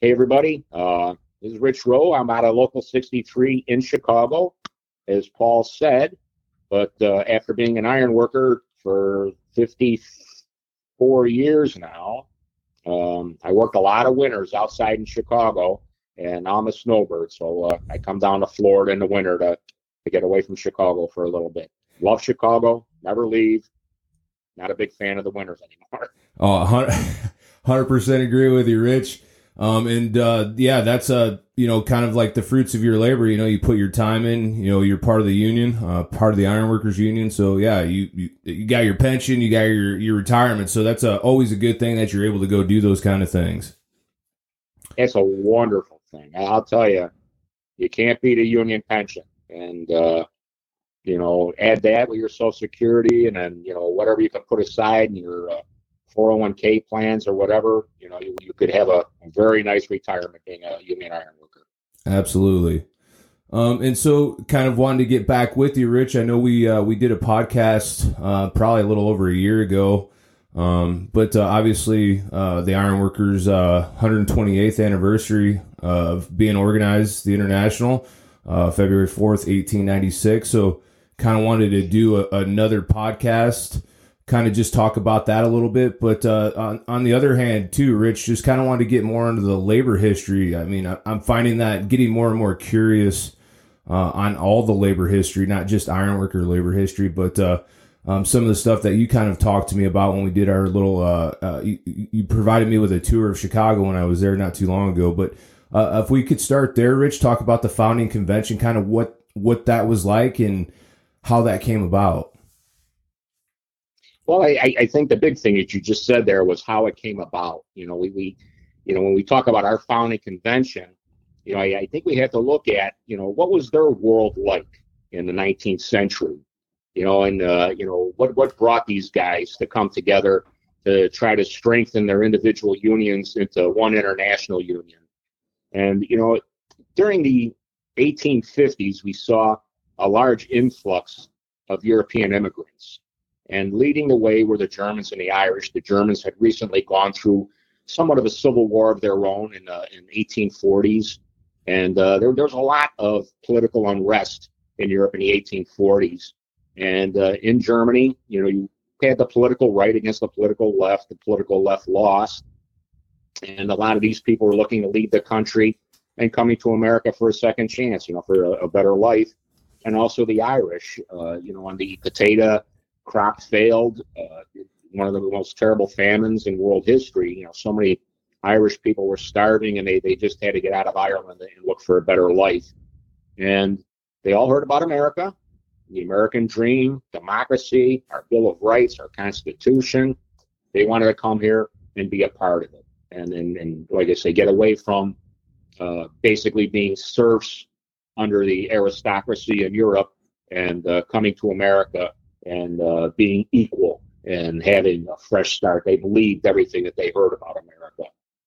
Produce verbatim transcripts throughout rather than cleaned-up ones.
Hey, everybody. Uh, this is Rich Rowe. I'm out of Local sixty-three in Chicago, as Paul said. But uh, after being an iron worker for fifty-four years now, um, I worked a lot of winters outside in Chicago, and now I'm a snowbird. So uh, I come down to Florida in the winter to, to get away from Chicago for a little bit. Love Chicago, never leave. Not a big fan of the winters anymore. Oh, one hundred percent agree with you, Rich. Um, and, uh, yeah, that's, uh, you know, kind of like the fruits of your labor. You know, you put your time in, you know, you're part of the union, uh, part of the Ironworkers Union. So, yeah, you, you, you got your pension, you got your, your retirement. So that's a, always a good thing that you're able to go do those kind of things. It's a wonderful thing. I'll tell you, you can't beat a union pension. And, uh, you know, add that with your Social Security and then, you know, whatever you can put aside in your uh, four oh one k plans or whatever, you know, you, you could have a, a very nice retirement being a union iron worker. Absolutely. Um, and so kind of wanted to get back with you, Rich. I know we, uh, we did a podcast, uh, probably a little over a year ago. Um, but, uh, obviously, uh, the Ironworkers, uh, one hundred twenty-eighth anniversary of being organized, the International, uh, February fourth, eighteen ninety-six. So kind of wanted to do a, another podcast, kind of just talk about that a little bit. But uh, on, on the other hand, too, Rich, just kind of wanted to get more into the labor history. I mean, I, I'm finding that getting more and more curious uh, on all the labor history, not just ironworker labor history, but uh, um, some of the stuff that you kind of talked to me about when we did our little, uh, uh, you, you provided me with a tour of Chicago when I was there not too long ago. But uh, if we could start there, Rich, talk about the founding convention, kind of what, what that was like and how that came about. Well, I, I think the big thing that you just said there was how it came about. You know, we, we you know, when we talk about our founding convention, you know, I, I think we have to look at, you know, what was their world like in the nineteenth century, you know, and, uh, you know, what, what brought these guys to come together to try to strengthen their individual unions into one international union. And, you know, during the eighteen fifties, we saw a large influx of European immigrants. And leading the way were the Germans and the Irish. The Germans had recently gone through somewhat of a civil war of their own in the in eighteen forties. And uh, there, there was a lot of political unrest in Europe in the eighteen forties. And uh, in Germany, you know, you had the political right against the political left. The political left lost. And a lot of these people were looking to leave the country and coming to America for a second chance, you know, for a, a better life. And also the Irish, uh, you know, on the potato crop failed, uh, one of the most terrible famines in world history. You know, so many Irish people were starving and they, they just had to get out of Ireland and look for a better life. And they all heard about America, the American dream, democracy, our Bill of Rights, our Constitution. They wanted to come here and be a part of it. And, and, and like I say, get away from uh, basically being serfs under the aristocracy in Europe and uh, coming to America and uh, being equal and having a fresh start. They believed everything that they heard about America.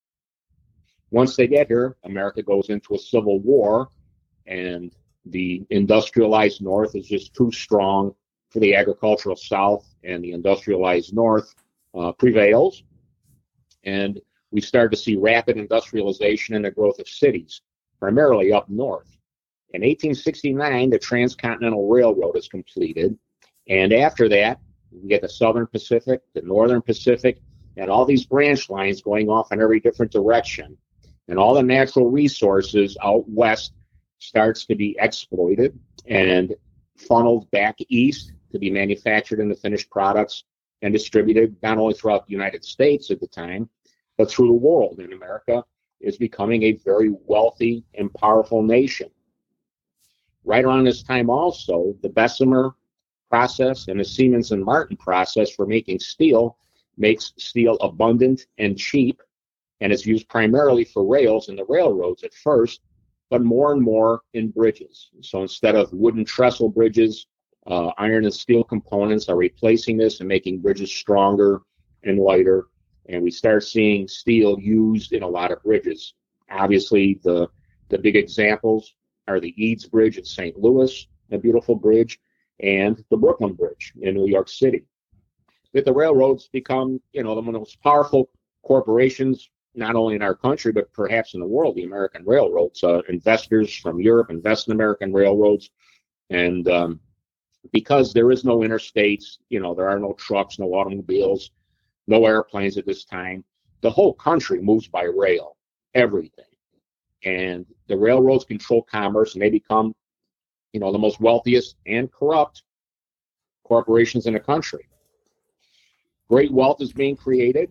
Once they get here, America goes into a civil war, and the industrialized North is just too strong for the agricultural South, and the industrialized North uh, prevails. And we start to see rapid industrialization and the growth of cities, primarily up north. In eighteen sixty-nine, the Transcontinental Railroad is completed. And after that, we get the Southern Pacific, the Northern Pacific, and all these branch lines going off in every different direction. And all the natural resources out west starts to be exploited and funneled back east to be manufactured into finished products and distributed not only throughout the United States at the time, but through the world. And America is becoming a very wealthy and powerful nation. Right around this time also, the Bessemer process and the Siemens and Martin process for making steel makes steel abundant and cheap, and it's used primarily for rails and the railroads at first, but more and more in bridges. So instead of wooden trestle bridges, uh, iron and steel components are replacing this and making bridges stronger and lighter, and we start seeing steel used in a lot of bridges. Obviously, the, the big examples are the Eads Bridge in Saint Louis, a beautiful bridge, and the Brooklyn Bridge in New York City. That the railroads become, you know, the most powerful corporations not only in our country, but perhaps in the world, the American railroads. Uh, investors from Europe invest in American railroads. And um, because there is no interstates, you know, there are no trucks, no automobiles, no airplanes at this time, the whole country moves by rail, everything. And the railroads control commerce, and they become, you know, the most wealthiest and corrupt corporations in the country. Great wealth is being created.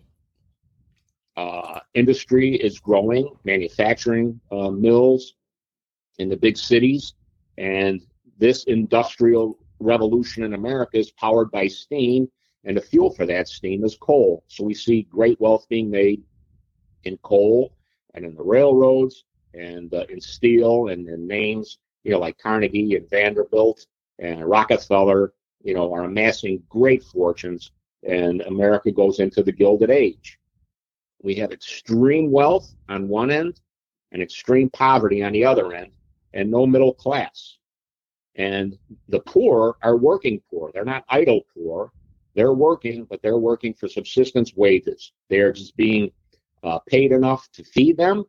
Uh, industry is growing, manufacturing uh, mills in the big cities. And this industrial revolution in America is powered by steam, and the fuel for that steam is coal. So we see great wealth being made in coal and in the railroads and uh, in steel and in names, you know, like Carnegie and Vanderbilt and Rockefeller, you know, are amassing great fortunes, and America goes into the Gilded Age. We have extreme wealth on one end and extreme poverty on the other end, and no middle class. And the poor are working poor. They're not idle poor. They're working, but they're working for subsistence wages. They're just being uh, paid enough to feed them,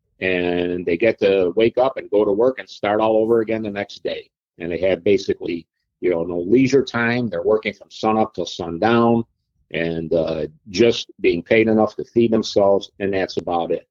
and they get to wake up and go to work and start all over again the next day. And they have basically, you know, no leisure time. They're working from sunup till sundown, and uh, just being paid enough to feed themselves, and that's about it.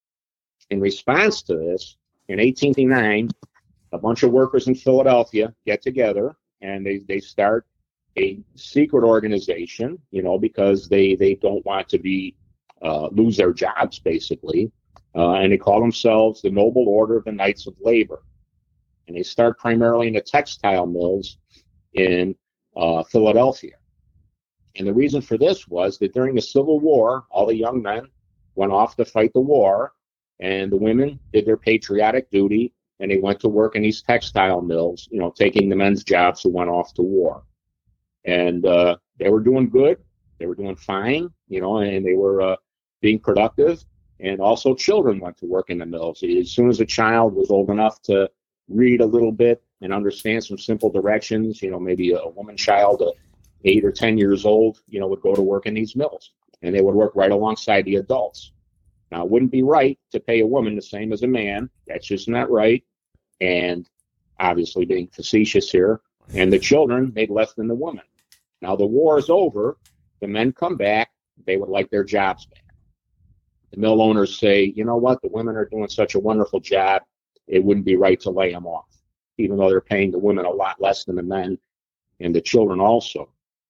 In response to this, in eighteen eighty-nine, a bunch of workers in Philadelphia get together, and they, they start a secret organization, you know, because they, they don't want to be uh, lose their jobs, basically. Uh, and they call themselves the Noble Order of the Knights of Labor. And they start primarily in the textile mills in uh, Philadelphia. And the reason for this was that during the Civil War, all the young men went off to fight the war, and the women did their patriotic duty, and they went to work in these textile mills, you know, taking the men's jobs who went off to war. And uh, they were doing good. They were doing fine, you know, and they were uh, being productive. And also children went to work in the mills. As soon as a child was old enough to read a little bit and understand some simple directions, you know, maybe a woman child, uh, eight or ten years old, you know, would go to work in these mills. And they would work right alongside the adults. Now, it wouldn't be right to pay a woman the same as a man. That's just not right. And obviously being facetious here. And the children made less than the women. Now, the war is over. The men come back. They would like their jobs back. The mill owners say, you know what? The women are doing such a wonderful job. It wouldn't be right to lay them off, even though they're paying the women a lot less than the men and the children also.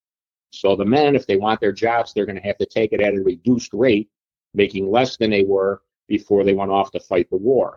So the men, if they want their jobs, they're going to have to take it at a reduced rate, making less than they were before they went off to fight the war.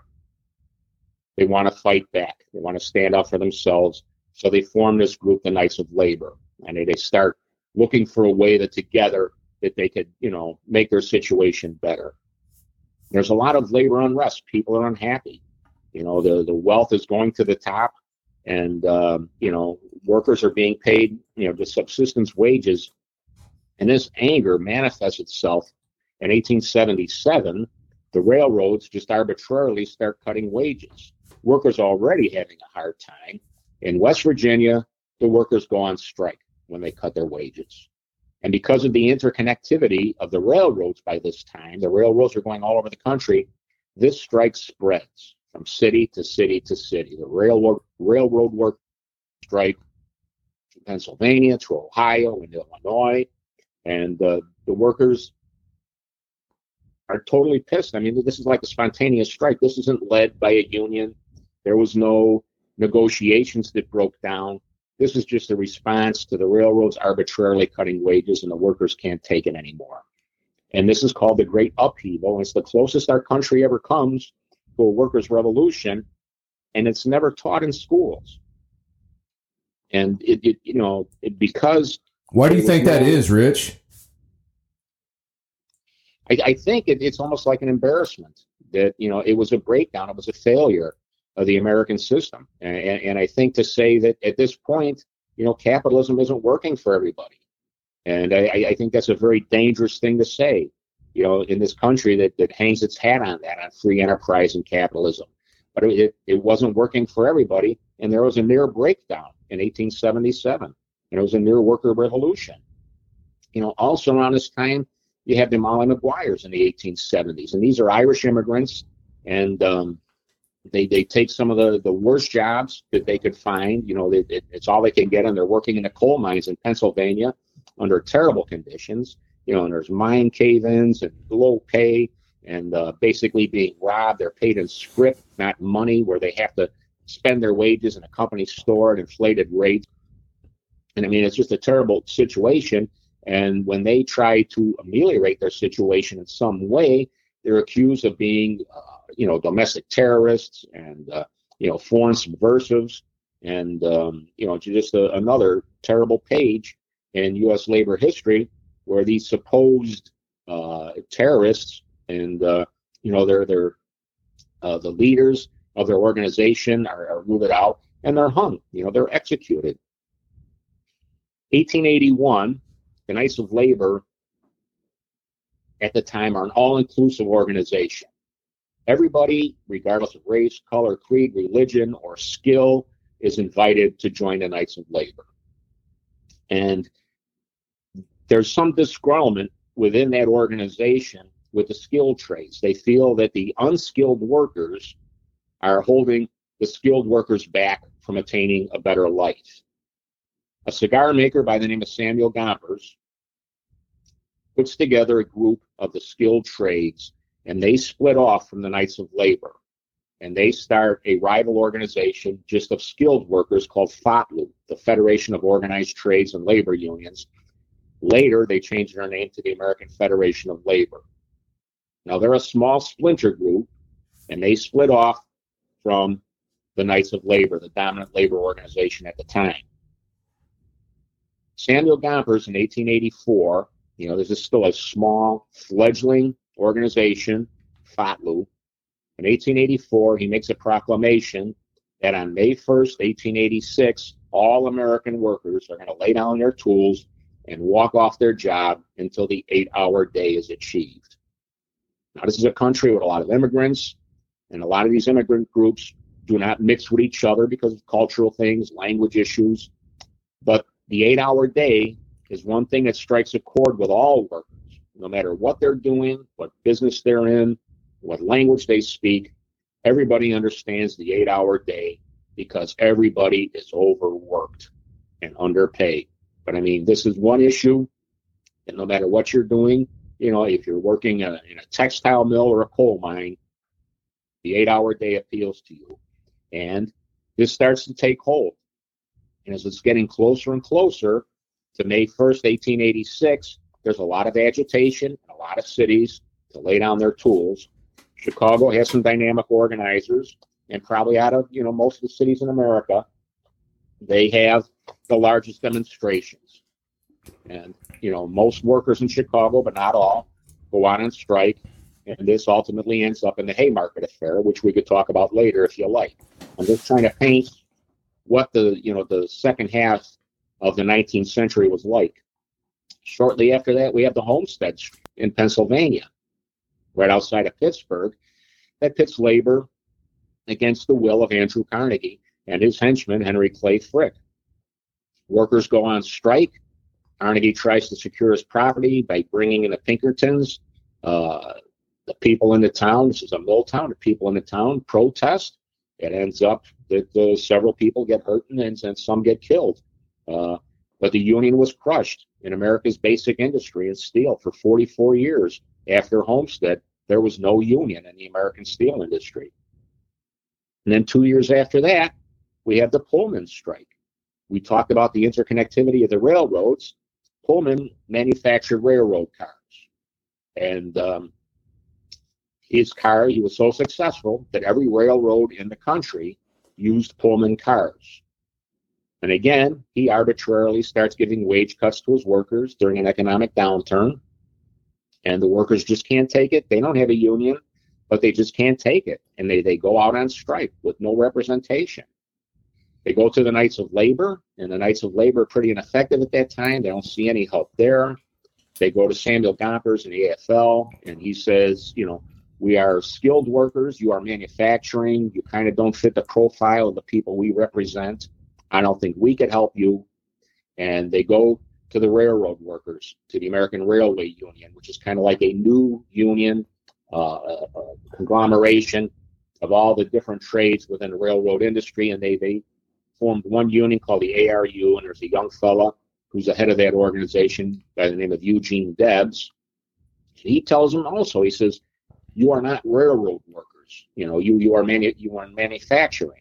They want to fight back. They want to stand up for themselves. So they form this group, the Knights of Labor, and they, they start looking for a way that together that they could, you know, make their situation better. There's a lot of labor unrest. People are unhappy. You know, the, the wealth is going to the top, and, um, you know, workers are being paid, you know, just subsistence wages. And this anger manifests itself in eighteen seventy-seven. The railroads just arbitrarily start cutting wages. Workers are already having a hard time. In West Virginia, the workers go on strike when they cut their wages. And because of the interconnectivity of the railroads by this time, the railroads are going all over the country, this strike spreads from city to city to city. The railroad, railroad work strike to Pennsylvania, to Ohio, and Illinois. And uh, the workers are totally pissed. I mean, this is like a spontaneous strike. This isn't led by a union. There was no negotiations that broke down. This is just a response to the railroads arbitrarily cutting wages, and the workers can't take it anymore. And this is called the Great Upheaval. It's the closest our country ever comes to a workers' revolution, and it's never taught in schools. And it, it you know, it, because why do you think that is, Rich? I, I think it, it's almost like an embarrassment that, you know, it was a breakdown. It was a failure of the American system. And, and, and I think to say that at this point, you know, capitalism isn't working for everybody. And I, I think that's a very dangerous thing to say, you know, in this country that, that hangs its hat on that, on free enterprise and capitalism. But it, it wasn't working for everybody. And there was a near breakdown in eighteen seventy-seven. And it was a near worker revolution. You know, also around this time, you have the Molly Maguires in the eighteen seventies. And these are Irish immigrants, and um, they they take some of the, the worst jobs that they could find. You know, it, it, it's all they can get, and they're working in the coal mines in Pennsylvania under terrible conditions. You know, and there's mine cave-ins and low pay, and uh, basically being robbed. They're paid in scrip, not money, where they have to spend their wages in a company store at inflated rates. And I mean, it's just a terrible situation. And when they try to ameliorate their situation in some way, they're accused of being, uh, you know, domestic terrorists and, uh, you know, foreign subversives. And, um, you know, just a, another terrible page in U S labor history where these supposed uh, terrorists and, uh, you know, they're, they're uh, the leaders of their organization are, are rooted out, and they're hung, you know, they're executed. eighteen eighty-one, the Knights of Labor at the time are an all-inclusive organization. Everybody, regardless of race, color, creed, religion, or skill, is invited to join the Knights of Labor. And there's some disgruntlement within that organization with the skilled trades. They feel that the unskilled workers are holding the skilled workers back from attaining a better life. A cigar maker by the name of Samuel Gompers puts together a group of the skilled trades, and they split off from the Knights of Labor, and they start a rival organization just of skilled workers called F O T L U, the Federation of Organized Trades and Labor Unions. Later, they changed their name to the American Federation of Labor. Now, they're a small splinter group, and they split off from the Knights of Labor, the dominant labor organization at the time. Samuel Gompers in eighteen eighty-four, you know, this is still a small, fledgling organization, F O T L U. In eighteen eighty-four, he makes a proclamation that on May first, eighteen eighty-six, all American workers are going to lay down their tools and walk off their job until the eight-hour day is achieved. Now, this is a country with a lot of immigrants, and a lot of these immigrant groups do not mix with each other because of cultural things, language issues. But the eight-hour day is one thing that strikes a chord with all workers, no matter what they're doing, what business they're in, what language they speak. Everybody understands the eight-hour day because everybody is overworked and underpaid. But I mean, this is one issue, and no matter what you're doing, you know, if you're working in a, in a textile mill or a coal mine, the eight-hour day appeals to you. And this starts to take hold. And as it's getting closer and closer to May first, eighteen eighty-six, there's a lot of agitation in a lot of cities to lay down their tools. Chicago has some dynamic organizers, and probably out of, you know, most of the cities in America, they have the largest demonstrations. And, you know, most workers in Chicago, but not all, go out on strike. And this ultimately ends up in the Haymarket Affair, which we could talk about later if you like. I'm just trying to paint what the, you know, the second half of the nineteenth century was like. Shortly after that, we have the Homesteads in Pennsylvania, right outside of Pittsburgh, that pits labor against the will of Andrew Carnegie and his henchman, Henry Clay Frick. Workers go on strike. Carnegie tries to secure his property by bringing in the Pinkertons. Uh, the people in the town, this is a mill town, the people in the town protest. It ends up that uh, several people get hurt and, and some get killed. Uh, but the union was crushed in America's basic industry in steel for forty-four years. After Homestead, there was no union in the American steel industry. And then two years after that, we have the Pullman strike. We talked about the interconnectivity of the railroads. Pullman manufactured railroad cars. And um, his car, he was so successful that every railroad in the country used Pullman cars. And again, he arbitrarily starts giving wage cuts to his workers during an economic downturn. And the workers just can't take it. They don't have a union, but they just can't take it. And they, they go out on strike with no representation. They go to the Knights of Labor, and the Knights of Labor are pretty ineffective at that time. They don't see any help there. They go to Samuel Gompers in the A F L, and he says, you know, we are skilled workers. You are manufacturing. You kind of don't fit the profile of the people we represent. I don't think we could help you. And they go to the railroad workers, to the American Railway Union, which is kind of like a new union, uh, a, a conglomeration of all the different trades within the railroad industry. And they, they formed one union called the A R U, and there's a young fella who's the head of that organization by the name of Eugene Debs. He tells them also, he says, you are not railroad workers. You know, you, you are manu- you are manufacturing.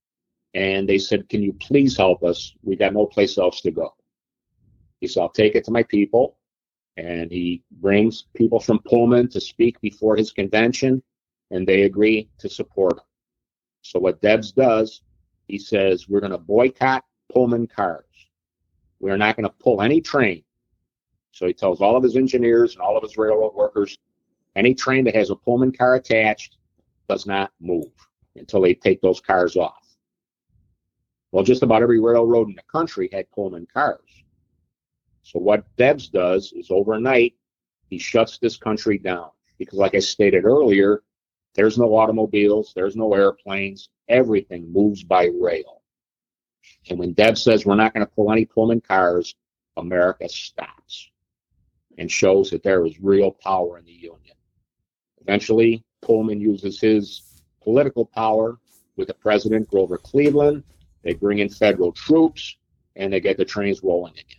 And they said, can you please help us? We got no place else to go. He said, I'll take it to my people. And he brings people from Pullman to speak before his convention, and they agree to support him. So what Debs does, he says, we're going to boycott Pullman cars. We're not going to pull any train. So he tells all of his engineers and all of his railroad workers, any train that has a Pullman car attached does not move until they take those cars off. Well, just about every railroad in the country had Pullman cars. So what Debs does is overnight, he shuts this country down. Because like I stated earlier, there's no automobiles, there's no airplanes, everything moves by rail. And when Debs says we're not going to pull any Pullman cars, America stops and shows that there is real power in the union. Eventually, Pullman uses his political power with the president, Grover Cleveland. They bring in federal troops, and they get the trains rolling again.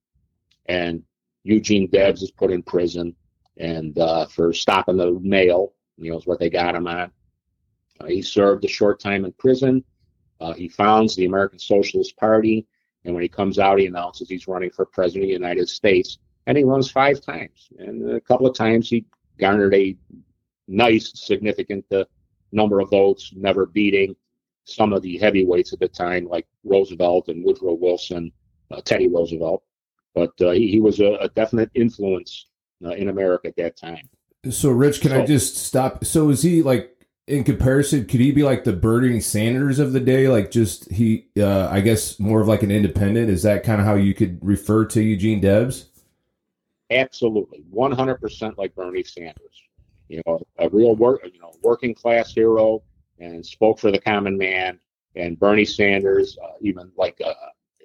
And Eugene Debs is put in prison and uh, for stopping the mail, you know, is what they got him on. Uh, he served a short time in prison. Uh, he founds the American Socialist Party, and when he comes out, he announces he's running for president of the United States, and he runs five times. And a couple of times he garnered a nice, significant uh, number of votes, never beating some of the heavyweights at the time, like Roosevelt and Woodrow Wilson, uh, Teddy Roosevelt. But uh, he, he was a, a definite influence uh, in America at that time. So, Rich, can so, I just stop? So is he like, in comparison, could he be like the Bernie Sanders of the day? Like just he, uh, I guess, more of like an independent? Is that kind of how you could refer to Eugene Debs? Absolutely. one hundred percent like Bernie Sanders. You know, a real work, you know, working class hero, and spoke for the common man. And Bernie Sanders, uh, even like a,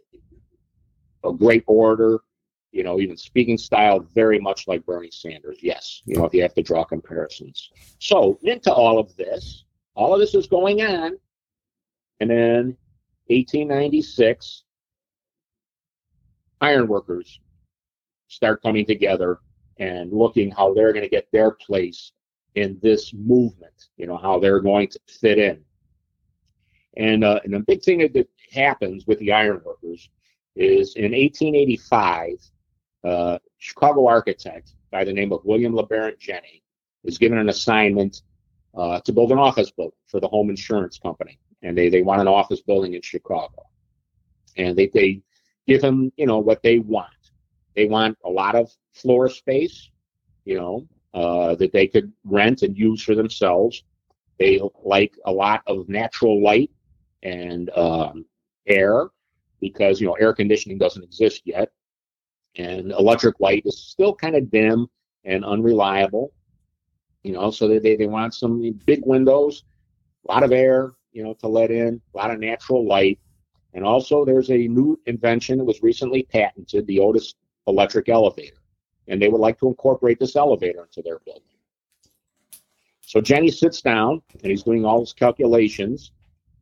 a great orator, you know, even speaking style, very much like Bernie Sanders. Yes, you know, if you have to draw comparisons. So into all of this, all of this is going on. And then eighteen ninety-six, ironworkers start coming together and looking how they're going to get their place in this movement, you know, how they're going to fit in. And, uh, and the big thing that happens with the ironworkers is in eighteen eighty-five, uh, Chicago architect by the name of William LeBarrent Jenney is given an assignment uh, to build an office building for the home insurance company. And they, they want an office building in Chicago. And they, they give him, you know, what they want. They want a lot of floor space, you know, uh, that they could rent and use for themselves. They like a lot of natural light and um, air, because, you know, air conditioning doesn't exist yet. And electric light is still kind of dim and unreliable, you know, so they, they want some big windows, a lot of air, you know, to let in, a lot of natural light. And also there's a new invention that was recently patented, the Otis electric elevator. And they would like to incorporate this elevator into their building. So Jenney sits down and he's doing all his calculations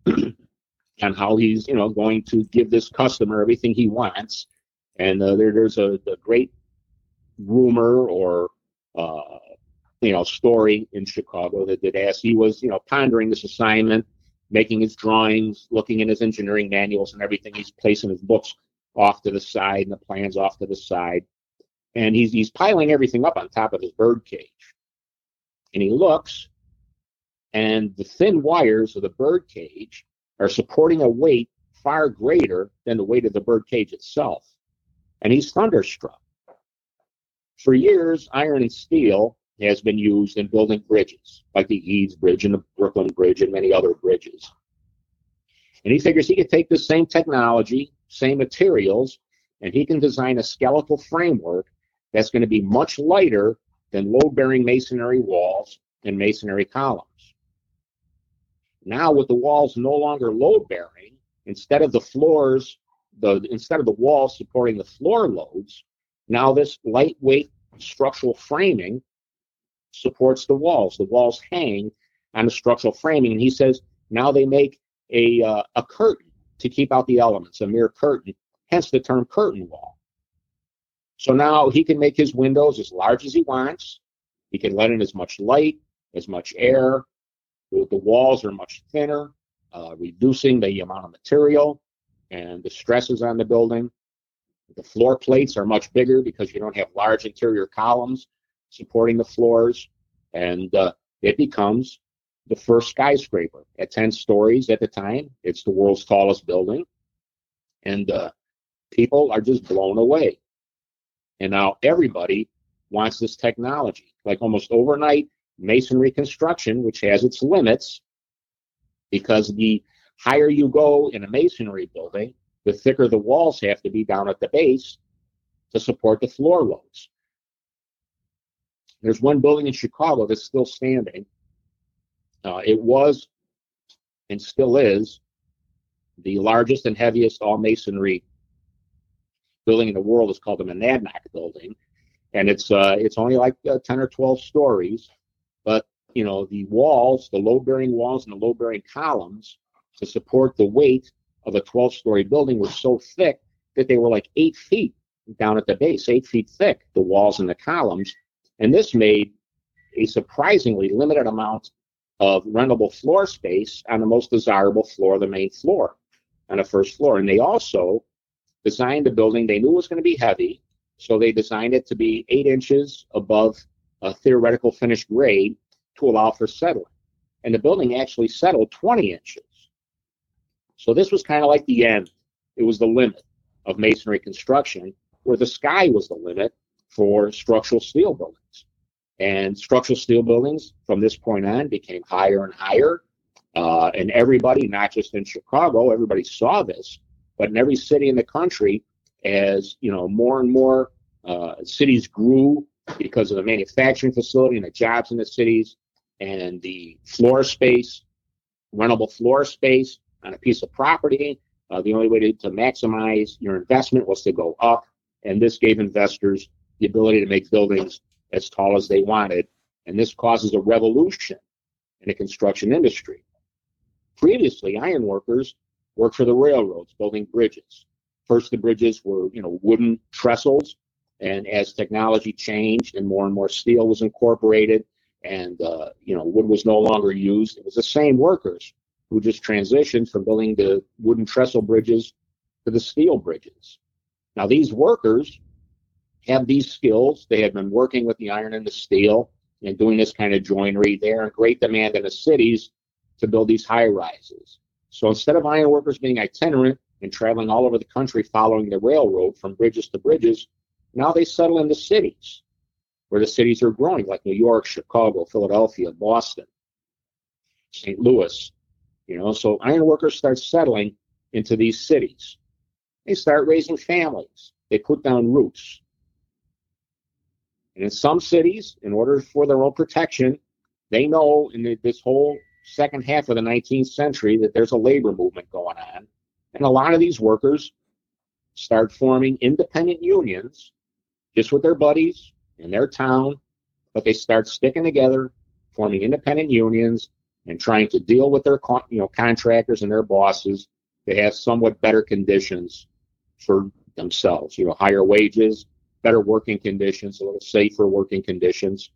on how he's, you know, going to give this customer everything he wants. And uh, there, there's a, a great rumor or, uh, you know, story in Chicago that, that as he was, you know, pondering this assignment, making his drawings, looking in his engineering manuals and everything, he's placing his books off to the side and the plans off to the side. And he's, he's piling everything up on top of his bird cage. And he looks, and the thin wires of the bird cage are supporting a weight far greater than the weight of the bird cage itself. And he's thunderstruck. For years, iron and steel has been used in building bridges, like the Eads Bridge and the Brooklyn Bridge and many other bridges. And he figures he could take the same technology, same materials, and he can design a skeletal framework that's going to be much lighter than load-bearing masonry walls and masonry columns. Now, with the walls no longer load-bearing, instead of the floors the instead of the walls supporting the floor loads, now this lightweight structural framing supports the walls. The walls hang on the structural framing, and he says now they make a uh, a curtain to keep out the elements, a mere curtain, hence the term curtain wall. So now he can make his windows as large as he wants. He can let in as much light, as much air. The, the walls are much thinner, uh, reducing the amount of material and the stresses on the building. The floor plates are much bigger because you don't have large interior columns supporting the floors, and uh, it becomes the first skyscraper at ten stories at the time. It's the world's tallest building, and uh, people are just blown away. And now everybody wants this technology. Like almost overnight, masonry construction, which has its limits, because the higher you go in a masonry building, the thicker the walls have to be down at the base to support the floor loads. There's one building in Chicago that's still standing. Uh, it was and still is the largest and heaviest all masonry building in the world. Is called the Monadnock Building, and it's uh, it's only like uh, ten or twelve stories, but you know the walls, the load-bearing walls, and the load-bearing columns to support the weight of a twelve-story building were so thick that they were like eight feet down at the base, eight feet thick, the walls and the columns. And this made a surprisingly limited amount of rentable floor space on the most desirable floor, the main floor, on the first floor. And they also designed the building, they knew it was going to be heavy, so they designed it to be eight inches above a theoretical finished grade to allow for settling. And the building actually settled twenty inches. So this was kind of like the end. It was the limit of masonry construction, where the sky was the limit for structural steel buildings. And structural steel buildings from this point on became higher and higher. Uh, and everybody, not just in Chicago, everybody saw this, but in every city in the country, as you know, more and more uh, cities grew because of the manufacturing facility and the jobs in the cities and the floor space, rentable floor space on a piece of property. Uh, the only way to, to maximize your investment was to go up, and this gave investors the ability to make buildings as tall as they wanted, and this causes a revolution in the construction industry. Previously, ironworkers worked for the railroads, building bridges. First, the bridges were, you know, wooden trestles, and as technology changed and more and more steel was incorporated, and uh, you know, wood was no longer used, it was the same workers who just transitioned from building the wooden trestle bridges to the steel bridges. Now, these workers have these skills. They have been working with the iron and the steel and doing this kind of joinery. They're in great demand in the cities to build these high rises. So instead of iron workers being itinerant and traveling all over the country following the railroad from bridges to bridges, now they settle in the cities, where the cities are growing, like New York, Chicago, Philadelphia, Boston, Saint Louis. You know, so iron workers start settling into these cities. They start raising families. They put down roots. And in some cities, in order for their own protection, they know in the, this whole second half of the nineteenth century that there's a labor movement going on. And a lot of these workers start forming independent unions just with their buddies in their town, but they start sticking together, forming independent unions, and trying to deal with their you know contractors and their bosses to have somewhat better conditions for themselves, you know, higher wages, better working conditions, a little safer working conditions.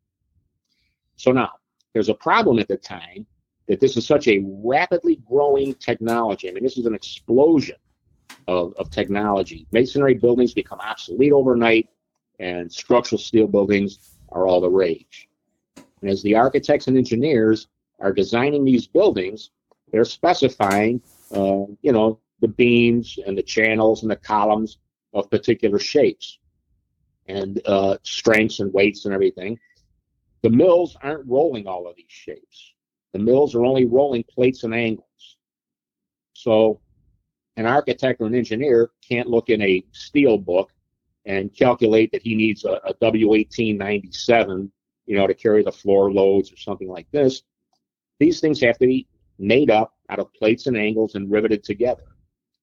So now, there's a problem at the time that this is such a rapidly growing technology. I mean, this is an explosion of, of technology. Masonry buildings become obsolete overnight, and structural steel buildings are all the rage. And as the architects and engineers are designing these buildings, they're specifying, uh, you know, the beams and the channels and the columns of particular shapes and uh, strengths and weights and everything. The mills aren't rolling all of these shapes. The mills are only rolling plates and angles. So an architect or an engineer can't look in a steel book and calculate that he needs a, a W eighteen ninety-seven, you know, to carry the floor loads or something like this. These things have to be made up out of plates and angles and riveted together.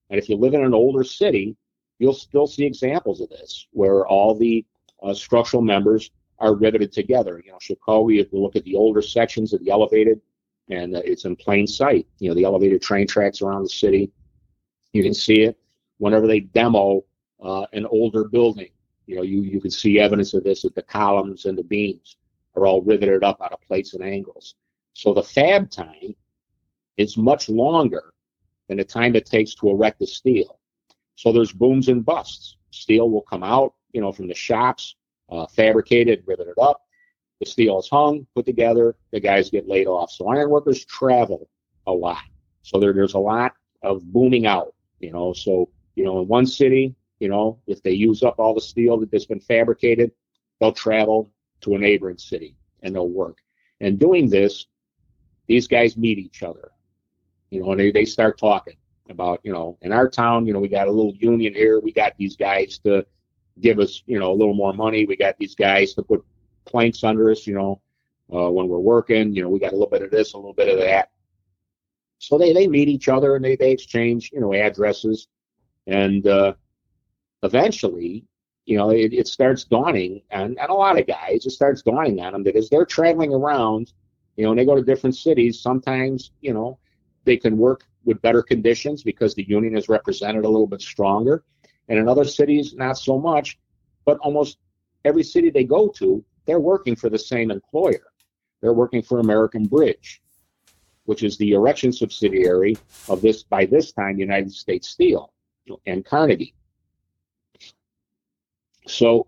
And if you live in an older city, you'll still see examples of this, where all the uh, structural members are riveted together. You know, Chicago, if you look at the older sections of the elevated, and uh, it's in plain sight. You know, the elevated train tracks around the city, you can see it. Whenever they demo uh, an older building, you know, you, you can see evidence of this, that the columns and the beams are all riveted up out of plates and angles. So the fab time is much longer than the time it takes to erect the steel. So there's booms and busts. Steel will come out, you know, from the shops, uh, fabricated, riveted up. The steel is hung, put together, the guys get laid off. So iron workers travel a lot. So there, there's a lot of booming out, you know. So, you know, in one city, you know, if they use up all the steel that's been fabricated, they'll travel to a neighboring city and they'll work. And doing this, these guys meet each other, you know, and they, they start talking about, you know, in our town, you know, we got a little union here. We got these guys to give us, you know, a little more money. We got these guys to put planks under us, you know, uh, when we're working, you know, we got a little bit of this, a little bit of that. So they, they meet each other and they, they exchange, you know, addresses. And uh, eventually, you know, it, it starts dawning on, on a lot of guys, it starts dawning on them that as they're traveling around, you know, and they go to different cities, sometimes, you know, they can work with better conditions because the union is represented a little bit stronger. And in other cities, not so much. But almost every city they go to, they're working for the same employer. They're working for American Bridge, which is the erection subsidiary of this, by this time, United States Steel and Carnegie. So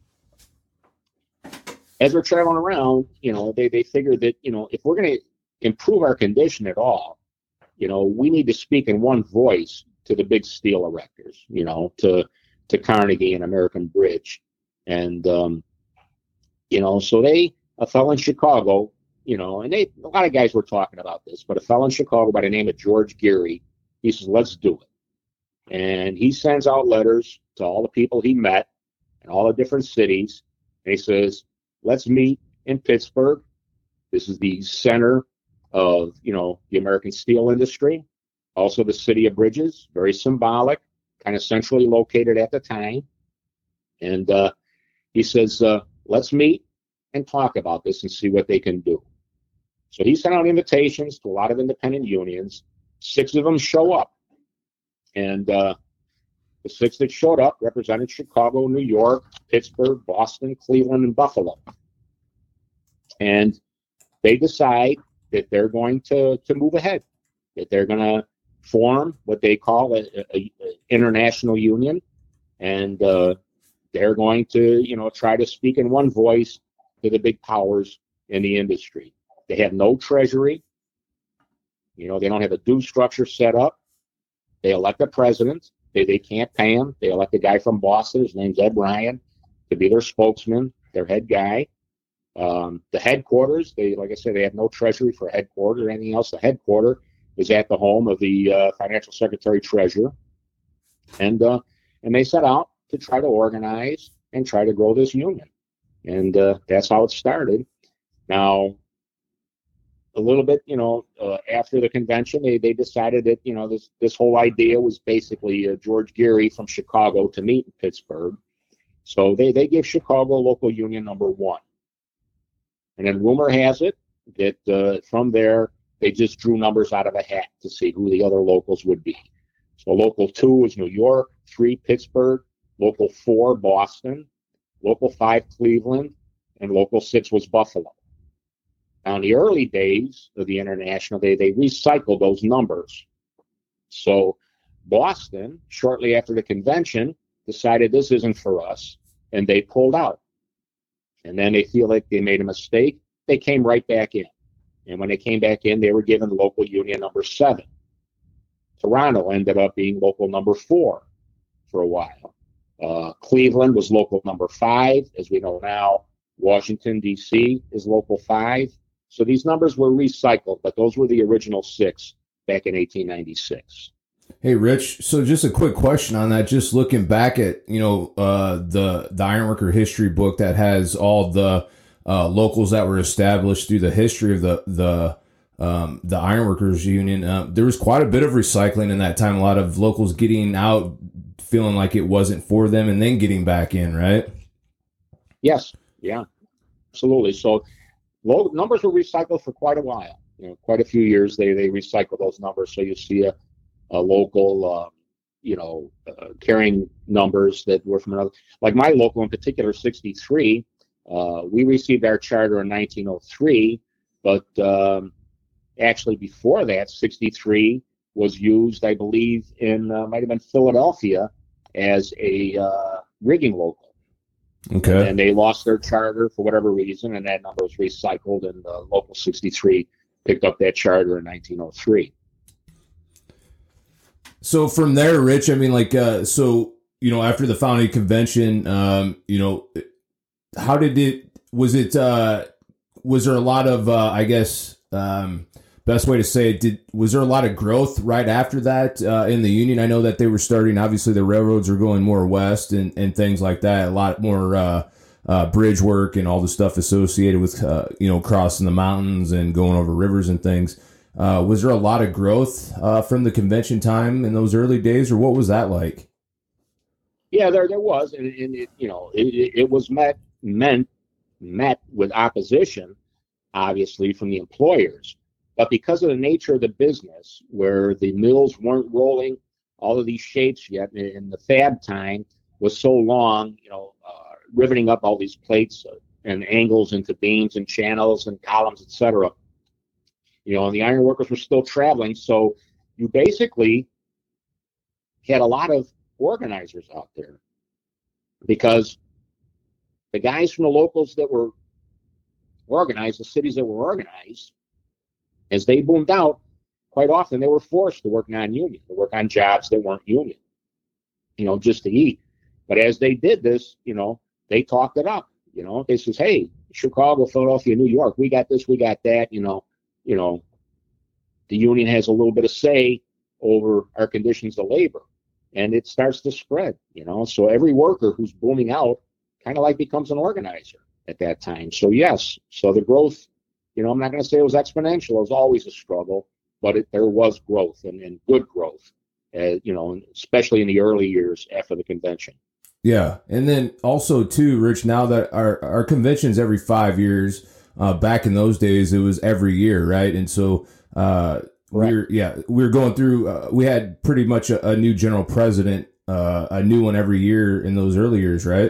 as they're traveling around, you know, they, they figure that, you know, if we're going to improve our condition at all, you know, we need to speak in one voice to the big steel erectors, you know, to to Carnegie and American Bridge. And, um, you know, so they, a fellow in Chicago, you know, and they, a lot of guys were talking about this, but a fellow in Chicago by the name of George Geary, he says, let's do it. And he sends out letters to all the people he met in all the different cities. And he says, let's meet in Pittsburgh. This is the center of, you know, the American steel industry. Also the city of Bridges, very symbolic, kind of centrally located at the time. And uh, he says, uh, let's meet and talk about this and see what they can do. So he sent out invitations to a lot of independent unions. Six of them show up. And uh, the six that showed up represented Chicago, New York, Pittsburgh, Boston, Cleveland, and Buffalo. And they decide that they're going to, to move ahead, that they're going to form what they call an international union. And uh, they're going to, you know, try to speak in one voice to the big powers in the industry. They have no treasury. You know, they don't have a due structure set up. They elect a president. They, they can't pay him. They elect a guy from Boston. His name's Ed Ryan to be their spokesman, their head guy. Um, the headquarters, they, like I said, they have no treasury for headquarters or anything else. The headquarters is at the home of the uh, financial secretary treasurer. And, uh, and they set out to try to organize and try to grow this union. And uh, that's how it started. Now, a little bit, you know, uh, after the convention, they, they decided that, you know, this, this whole idea was basically uh, George Geary from Chicago to meet in Pittsburgh. So they, they give Chicago local union number one. And then rumor has it that uh, from there, they just drew numbers out of a hat to see who the other locals would be. So local two was New York, three Pittsburgh, local four Boston, local five Cleveland, and local six was Buffalo. Now, in the early days of the International, they, they recycled those numbers. So Boston, shortly after the convention, decided this isn't for us, and they pulled out. And then they feel like they made a mistake. They came right back in. And when they came back in, they were given local union number seven. Toronto ended up being local number four for a while. Uh, Cleveland was local number five. As we know now, Washington, D C is local five. So these numbers were recycled, but those were the original six back in eighteen ninety-six. Hey, Rich, so just a quick question on that. Just looking back at, you know, uh, the, the Ironworker history book that has all the uh, locals that were established through the history of the, the um, the Ironworkers Union. Uh, there was quite a bit of recycling in that time. A lot of locals getting out, feeling like it wasn't for them, and then getting back in, right? Yes. Yeah, absolutely. So low numbers were recycled for quite a while. You know, quite a few years they they recycle those numbers. So you see a, a local, uh, you know, uh, carrying numbers that were from another. Like my local in particular, sixty-three. Uh, we received our charter in nineteen oh three, but um, actually before that, sixty-three was used, I believe, in uh, might have been Philadelphia as a uh, rigging local. Okay. And they lost their charter for whatever reason, and that number was recycled, and the local sixty-three picked up that charter in nineteen oh three. So from there, Rich, I mean, like, uh, so, you know, after the founding convention, um, you know, how did it, was it, uh, was there a lot of, uh, I guess, um, best way to say it, did, was there a lot of growth right after that uh, in the union? I know that they were starting, obviously the railroads are going more west and, and things like that, a lot more uh, uh, bridge work and all the stuff associated with, uh, you know, crossing the mountains and going over rivers and things. Uh, was there a lot of growth uh, from the convention time in those early days, or what was that like? Yeah, there there was, and, and it, you know, it, it was met meant met with opposition, obviously, from the employers. But because of the nature of the business, where the mills weren't rolling all of these shapes yet, and the fab time was so long, you know, uh, riveting up all these plates and angles into beams and channels and columns, et cetera. You know, and the iron workers were still traveling, so you basically had a lot of organizers out there, because the guys from the locals that were organized, the cities that were organized, as they boomed out, quite often they were forced to work non-union, to work on jobs that weren't union, you know, just to eat. But as they did this, you know, they talked it up. You know, they says, hey, Chicago, Philadelphia, New York, we got this, we got that, you know, you know, the union has a little bit of say over our conditions of labor. And it starts to spread, you know. So every worker who's booming out kind of like becomes an organizer at that time. So, yes, so the growth, you know, I'm not going to say it was exponential. It was always a struggle, but it, there was growth and, and good growth, uh, you know, especially in the early years after the convention. Yeah. And then also, too, Rich, now that our, our convention's every five years, uh, back in those days, it was every year, right? And so, uh, Right. we're, yeah, we're going through, uh, we had pretty much a, a new general president, uh, a new one every year in those early years, right?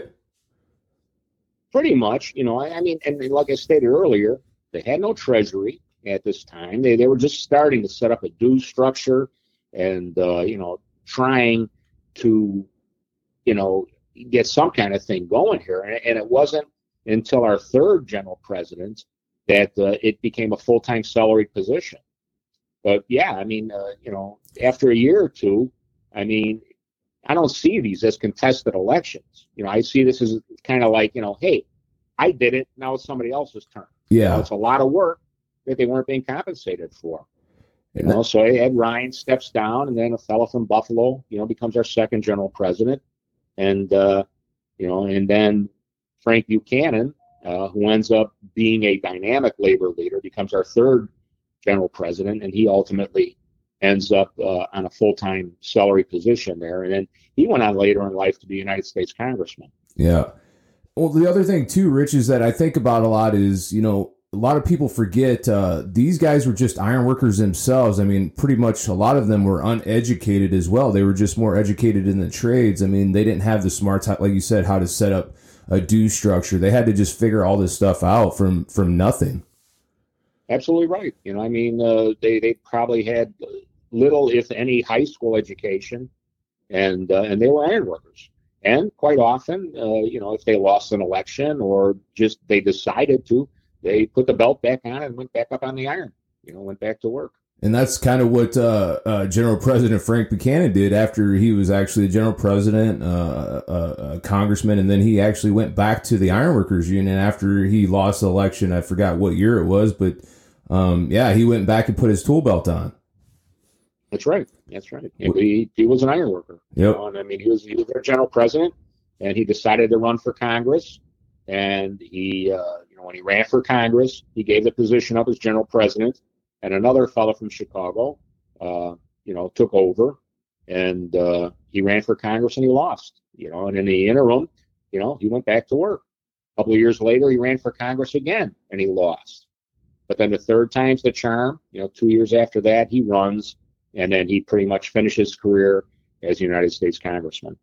Pretty much, you know, I, I mean, and like I stated earlier, they had no treasury at this time. They they were just starting to set up a dues structure and, uh, you know, trying to, you know, get some kind of thing going here. And, and it wasn't until our third general president that uh, it became a full-time salaried position. But yeah, I mean, uh, you know, after a year or two, I mean, I don't see these as contested elections. You know, I see this as kind of like, you know, hey, I did it. Now it's somebody else's turn. Yeah. You know, it's a lot of work that they weren't being compensated for. You know, so Ed Ryan steps down, and then a fellow from Buffalo, you know, becomes our second general president. And, uh, you know, and then Frank Buchanan, uh, who ends up being a dynamic labor leader, becomes our third general president, and he ultimately ends up uh, on a full-time salary position there. And then he went on later in life to be a United States congressman. Yeah. Well, the other thing too, Rich, is that I think about a lot is, you know, a lot of people forget uh, these guys were just ironworkers themselves. I mean, pretty much a lot of them were uneducated as well. They were just more educated in the trades. I mean, they didn't have the smarts, like you said, how to set up a due structure. They had to just figure all this stuff out from, from nothing. Absolutely right. You know, I mean, uh, they they probably had little, if any, high school education, and uh, and they were iron workers. And quite often, uh, you know, if they lost an election or just they decided to, they put the belt back on and went back up on the iron. You know, went back to work. And that's kind of what uh, uh, General President Frank Buchanan did after he was actually a general president, uh, a, a congressman, and then he actually went back to the Ironworkers Union after he lost the election. I forgot what year it was, but um, yeah, he went back and put his tool belt on. That's right. That's right. And he, he was an iron worker. Yep. You know, and I mean, he was, he was their general president, and he decided to run for Congress. And he, uh, you know, when he ran for Congress, he gave the position up as general president. and another fellow from Chicago, uh, you know, took over, and uh, he ran for Congress and he lost, you know, and in the interim, you know, he went back to work. A couple of years later, he ran for Congress again and he lost. But then the third time's the charm, you know, two years after that, he runs, and then he pretty much finished his career as a United States Congressman.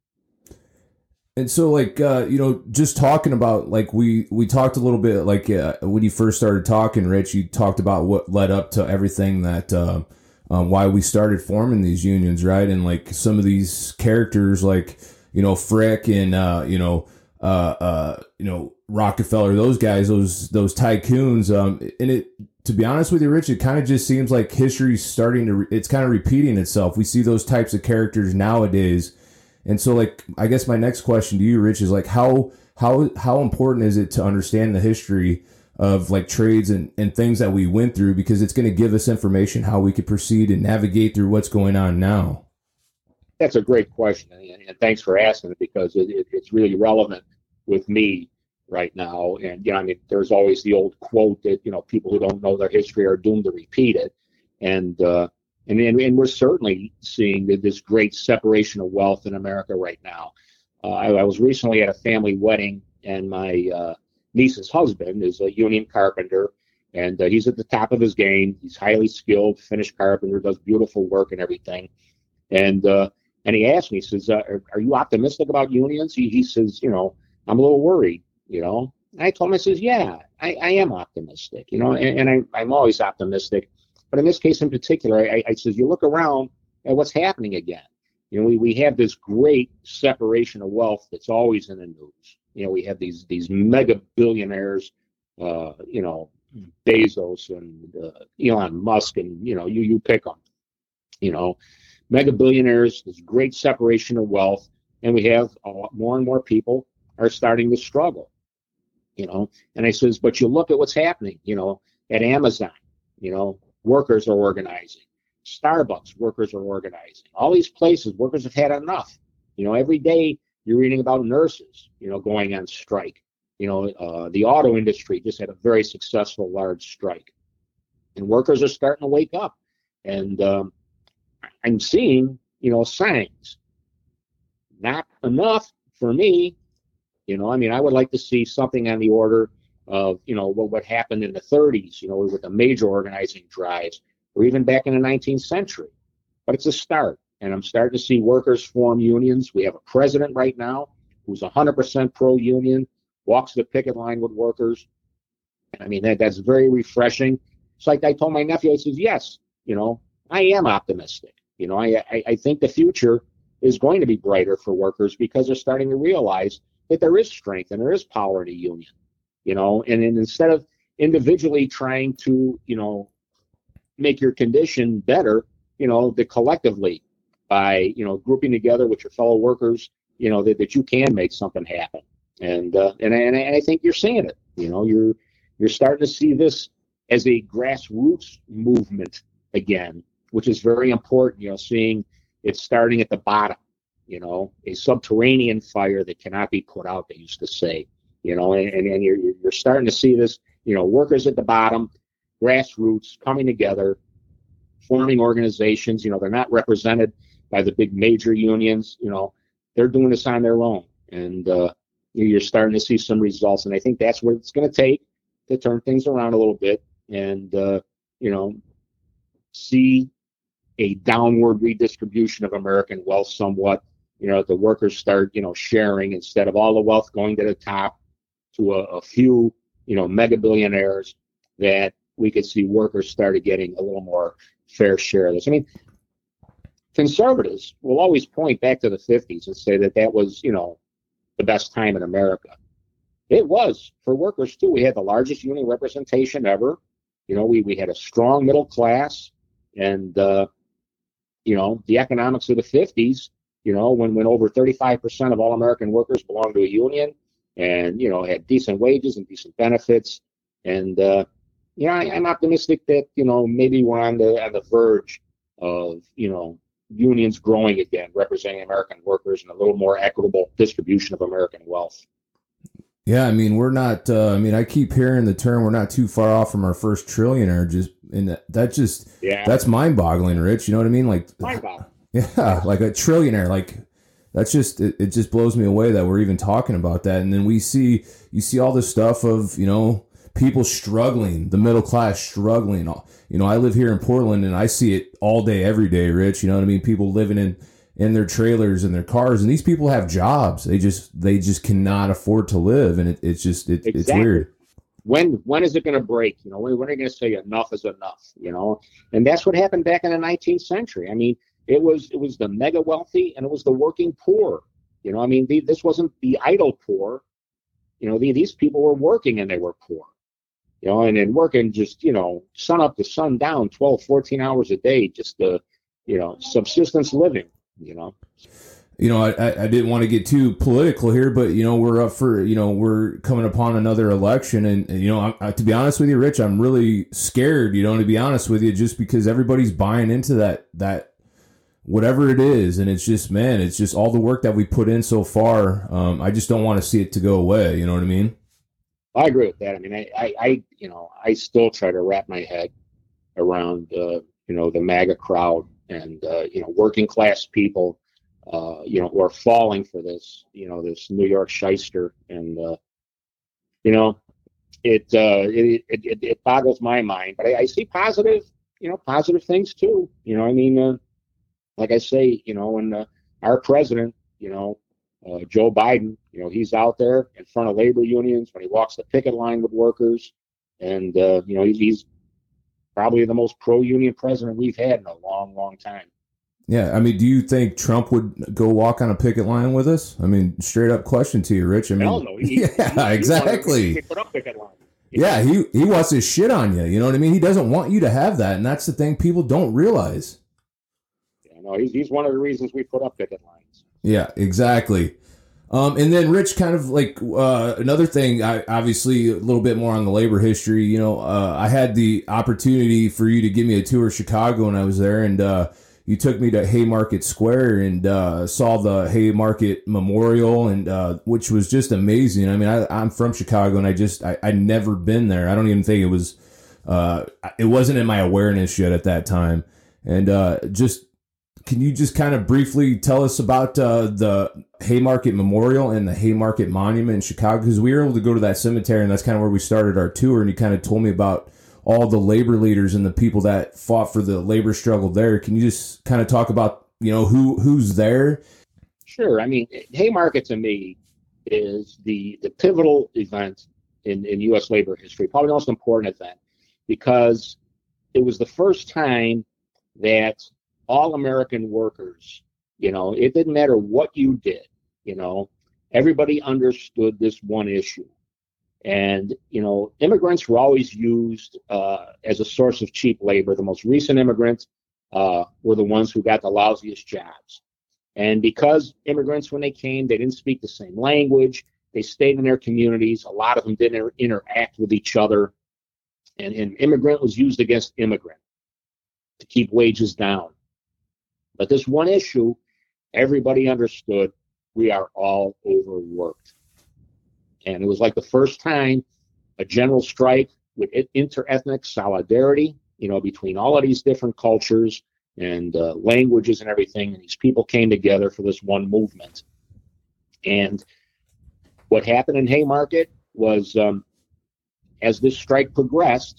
And so, like, uh, you know, just talking about, like, we, we talked a little bit, like, uh, when you first started talking, Rich, you talked about what led up to everything that, uh, um, why we started forming these unions, right? And, like, some of these characters, like, you know, Frick and, uh, you know, uh, uh, you know, Rockefeller, those guys, those, those tycoons, um, and it, to be honest with you, Rich, it kind of just seems like history's starting to, re- it's kind of repeating itself. We see those types of characters nowadays. And so, like, I guess my next question to you, Rich, is like, how how how important is it to understand the history of, like, trades and, and things that we went through, because it's going to give us information how we could proceed and navigate through what's going on now? That's a great question, and thanks for asking it, because it, it, it's really relevant with me right now. And, you know, I mean, there's always the old quote that, you know, people who don't know their history are doomed to repeat it. And, uh, And, and and we're certainly seeing this great separation of wealth in America right now. Uh, I, I was recently at a family wedding, and my uh, niece's husband is a union carpenter, and uh, he's at the top of his game. He's highly skilled, finished carpenter, does beautiful work and everything. And uh, and he asked me, he says, uh, are, are you optimistic about unions? He, he says, you know, I'm a little worried, you know. And I told him, I says, yeah, I, I am optimistic, you know, and, and I, I'm always optimistic. But in this case in particular, I, I says, you look around at what's happening again. You know, we, we have this great separation of wealth that's always in the news. You know, we have these these mega billionaires, uh, you know, Bezos and uh, Elon Musk, and, you know, you you pick them. You know, mega billionaires, this great separation of wealth, and we have a lot more and more people are starting to struggle. You know, and I says, but you look at what's happening. You know, at Amazon, you know. Workers are organizing. Starbucks, workers are organizing. All these places, workers have had enough. You know, every day you're reading about nurses, you know, going on strike. You know, uh, the auto industry just had a very successful large strike. And workers are starting to wake up. And um, I'm seeing, you know, signs. Not enough for me. You know, I mean, I would like to see something on the order of, you know, what, what happened in the thirties, you know, with the major organizing drives, or even back in the nineteenth century. But it's a start, and I'm starting to see workers form unions. We have a president right now who's one hundred percent pro-union, walks the picket line with workers. I mean, that that's very refreshing. It's like I told my nephew, I says, yes, you know, I am optimistic. You know, I, I, I think the future is going to be brighter for workers, because they're starting to realize that there is strength and there is power in a union. You know, and, and instead of individually trying to, you know, make your condition better, you know, that collectively, by, you know, grouping together with your fellow workers, you know, that, that you can make something happen. And uh, and and I think you're seeing it. You know, you're you're starting to see this as a grassroots movement again, which is very important. You know, seeing it starting at the bottom. You know, a subterranean fire that cannot be put out, they used to say. You know, and, and you're you're starting to see this, you know, workers at the bottom, grassroots coming together, forming organizations. You know, they're not represented by the big major unions. You know, they're doing this on their own, and uh, you're starting to see some results. And I think that's what it's going to take to turn things around a little bit, and uh, you know, see a downward redistribution of American wealth somewhat. You know, the workers start, you know, sharing, instead of all the wealth going to the top to a, a few, you know, mega billionaires, that we could see workers started getting a little more fair share of this. I mean, conservatives will always point back to the fifties and say that that was, you know, the best time in America. It was for workers too. We had the largest union representation ever. You know, we, we had a strong middle class, and, uh, you know, the economics of the fifties, you know, when, when over thirty-five percent of all American workers belonged to a union, and, you know, had decent wages and decent benefits. And, uh, yeah, I, I'm optimistic that, you know, maybe we're on the, on the verge of, you know, unions growing again, representing American workers, and a little more equitable distribution of American wealth. Yeah, I mean, we're not, uh, I mean, I keep hearing the term, we're not too far off from our first trillionaire, just, and that, that just, Yeah, that's mind boggling, Rich. You know what I mean? Like, mind boggling. yeah, Yes. like a trillionaire, like, that's just, it, it just blows me away that we're even talking about that. And then we see, you see all this stuff of, you know, people struggling, the middle class struggling. You know, I live here in Portland and I see it all day, every day, Rich. You know what I mean? People living in, in their trailers and their cars, and these people have jobs. They just they just cannot afford to live, and it, it's just it, Exactly. it's weird. When when is it going to break? You know, when, when are you going to say enough is enough? You know, and that's what happened back in the nineteenth century. I mean, it was it was the mega wealthy and it was the working poor. You know, I mean, the, this wasn't the idle poor. You know, the, these people were working and they were poor. You know, and then working just, you know, sun up to sun down, twelve, fourteen hours a day, just the, you know, subsistence living. You know, you know, I, I didn't want to get too political here, but you know, we're up for, you know, we're coming upon another election, and, and you know, I, I, to be honest with you, Rich, I'm really scared. You know, to be honest with you, just because everybody's buying into that that whatever it is, and it's just, man, it's just all the work that we put in so far. Um, I just don't want to see it to go away. You know what I mean? I agree with that. I mean, I, I, I you know, I still try to wrap my head around, uh, you know, the MAGA crowd. And, uh, you know, working class people, uh, you know, who are falling for this, you know, this New York shyster. And, uh, you know, it, uh, it, it, it boggles my mind. But I, I see positive, you know, positive things, too. You know, I mean, uh, like I say, you know, when uh, our president, you know, uh, Joe Biden, you know, he's out there in front of labor unions when he walks the picket line with workers. And, uh, you know, he's, he's probably the most pro-union president we've had in a long, long time. Yeah, I mean, do you think Trump would go walk on a picket line with us? I mean, straight up question to you, Rich. I mean, Hell no. He, yeah, he, exactly. He put up picket line. Yeah, he he wants his shit on you. You know what I mean? He doesn't want you to have that, and that's the thing people don't realize. Yeah, no, he's he's one of the reasons we put up picket lines. Yeah, exactly. Um, and then Rich, kind of like uh, another thing, I, obviously a little bit more on the labor history. You know, uh, I had the opportunity for you to give me a tour of Chicago when I was there, and uh, you took me to Haymarket Square and uh, saw the Haymarket Memorial, and uh, which was just amazing. I mean, I, I'm from Chicago, and I just I I never been there. I don't even think it was uh, it wasn't in my awareness yet at that time, and uh, just. Can you just kind of briefly tell us about uh, the Haymarket Memorial and the Haymarket Monument in Chicago? Because we were able to go to that cemetery, and that's kind of where we started our tour. And you kind of told me about all the labor leaders and the people that fought for the labor struggle there. Can you just kind of talk about, you know, who who's there? Sure. I mean, Haymarket to me is the the pivotal event in, in U S labor history, probably the most important event, because it was the first time that all American workers, you know, it didn't matter what you did, you know, everybody understood this one issue. And, you know, immigrants were always used uh, as a source of cheap labor. The most recent immigrants uh, were the ones who got the lousiest jobs. And because immigrants, when they came, they didn't speak the same language. They stayed in their communities. A lot of them didn't inter- interact with each other. And, and immigrant was used against immigrant to keep wages down. But this one issue, everybody understood we are all overworked. And it was like the first time a general strike with inter-ethnic solidarity, you know, between all of these different cultures and uh, languages and everything. And these people came together for this one movement. And what happened in Haymarket was um, as this strike progressed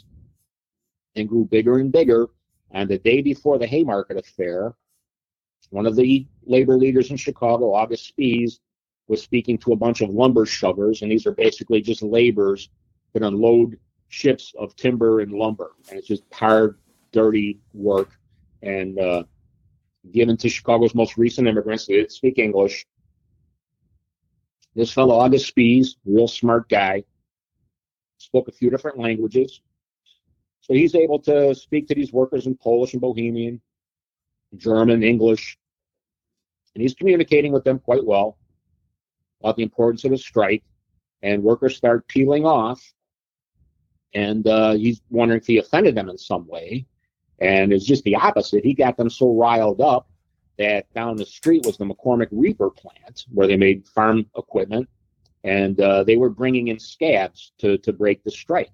and grew bigger and bigger, on the day before the Haymarket affair, one of the labor leaders in Chicago, August Spies, was speaking to a bunch of lumber shovers, and these are basically just laborers that unload ships of timber and lumber, and it's just hard, dirty work, and uh, given to Chicago's most recent immigrants that didn't speak English. This fellow, August Spies, real smart guy, spoke a few different languages, so he's able to speak to these workers in Polish and Bohemian, German, English, and he's communicating with them quite well about the importance of the strike. And workers start peeling off, and uh, he's wondering if he offended them in some way. And it's just the opposite. He got them so riled up that down the street was the McCormick Reaper plant where they made farm equipment. and uh, they were bringing in scabs to, to break the strike.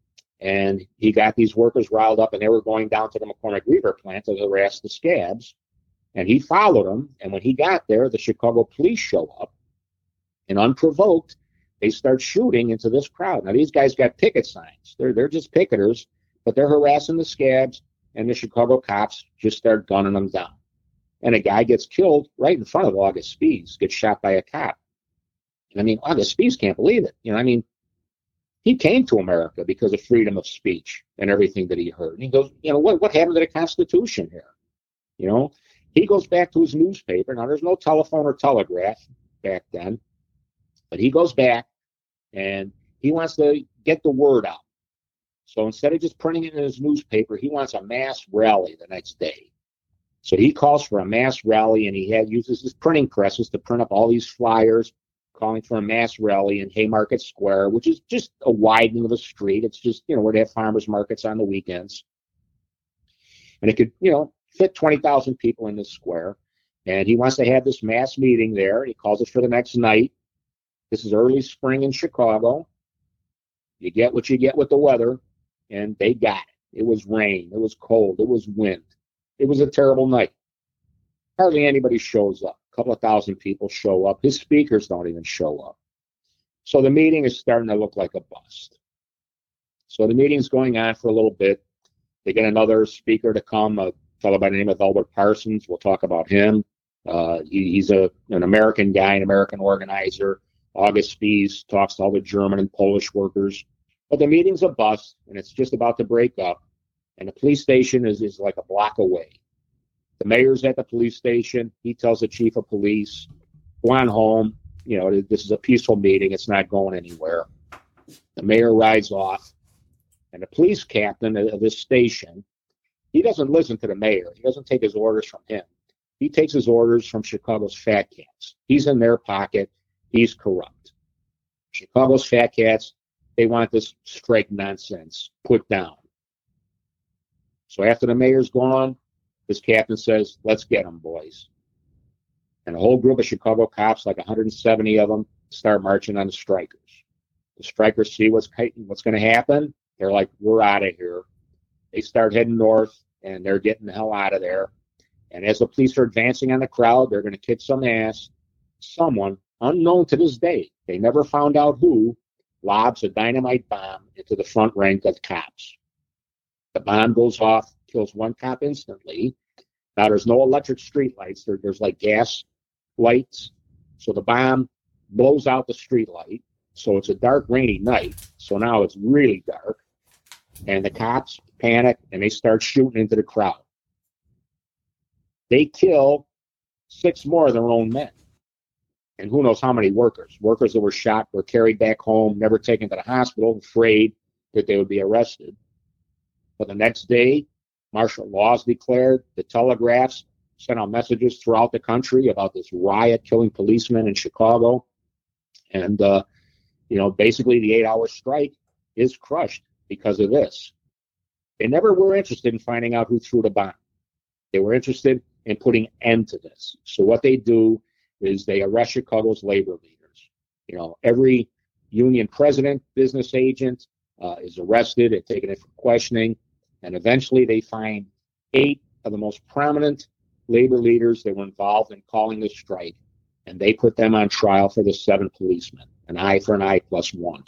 And he got these workers riled up, and they were going down to the McCormick Reaver plant to harass the scabs. And he followed them. And when he got there, the Chicago police show up, and unprovoked, they start shooting into this crowd. Now, these guys got picket signs. They're they're just picketers, but they're harassing the scabs, and the Chicago cops just start gunning them down. And a guy gets killed right in front of August Spies, gets shot by a cop. And I mean, August Spies can't believe it. You know, I mean, he came to America because of freedom of speech and everything that he heard. And he goes, you know, what, what happened to the Constitution here? You know, he goes back to his newspaper. Now, there's no telephone or telegraph back then, but he goes back and he wants to get the word out. So instead of just printing it in his newspaper, he wants a mass rally the next day. So he calls for a mass rally, and he had uses his printing presses to print up all these flyers calling for a mass rally in Haymarket Square, which is just a widening of the street. It's just, you know, where they have farmers markets on the weekends. And it could, you know, fit twenty thousand people in this square. And he wants to have this mass meeting there. He calls it for the next night. This is early spring in Chicago. You get what you get with the weather, and they got it. It was rain. It was cold. It was wind. It was a terrible night. Hardly anybody shows up. A couple of thousand people show up. His speakers don't even show up. So the meeting is starting to look like a bust. So the meeting's going on for a little bit. They get another speaker to come, a fellow by the name of Albert Parsons. We'll talk about him. Uh, he, he's a, an American guy, an American organizer. August Spies talks to all the German and Polish workers. But the meeting's a bust, and it's just about to break up. And the police station is, is like a block away. The mayor's at the police station. He tells the chief of police, go on home. You know, this is a peaceful meeting. It's not going anywhere. The mayor rides off. And the police captain of this station, he doesn't listen to the mayor. He doesn't take his orders from him. He takes his orders from Chicago's fat cats. He's in their pocket. He's corrupt. Chicago's fat cats, they want this strike nonsense put down. So after the mayor's gone, this captain says, let's get them, boys. And a whole group of Chicago cops, like one hundred seventy of them, start marching on the strikers. The strikers see what's, what's going to happen. They're like, we're out of here. They start heading north, and they're getting the hell out of there. And as the police are advancing on the crowd, they're going to kick some ass. Someone, unknown to this day, they never found out who, lobs a dynamite bomb into the front rank of the cops. The bomb goes off, kills one cop instantly. Now, there's no electric street lights. There, there's like gas lights. So the bomb blows out the street light. So it's a dark, rainy night. So now it's really dark. And the cops panic, and they start shooting into the crowd. They kill six more of their own men. And who knows how many workers. Workers that were shot were carried back home, never taken to the hospital, afraid that they would be arrested. But the next day, martial law is declared. The telegraphs sent out messages throughout the country about this riot killing policemen in Chicago. And, uh, you know, basically the eight-hour strike is crushed because of this. They never were interested in finding out who threw the bomb. They were interested in putting an end to this. So what they do is they arrest Chicago's labor leaders. You know, every union president, business agent uh, is arrested and taken in for questioning. And eventually they find eight of the most prominent labor leaders that were involved in calling the strike. And they put them on trial for the seven policemen, an eye for an eye plus one.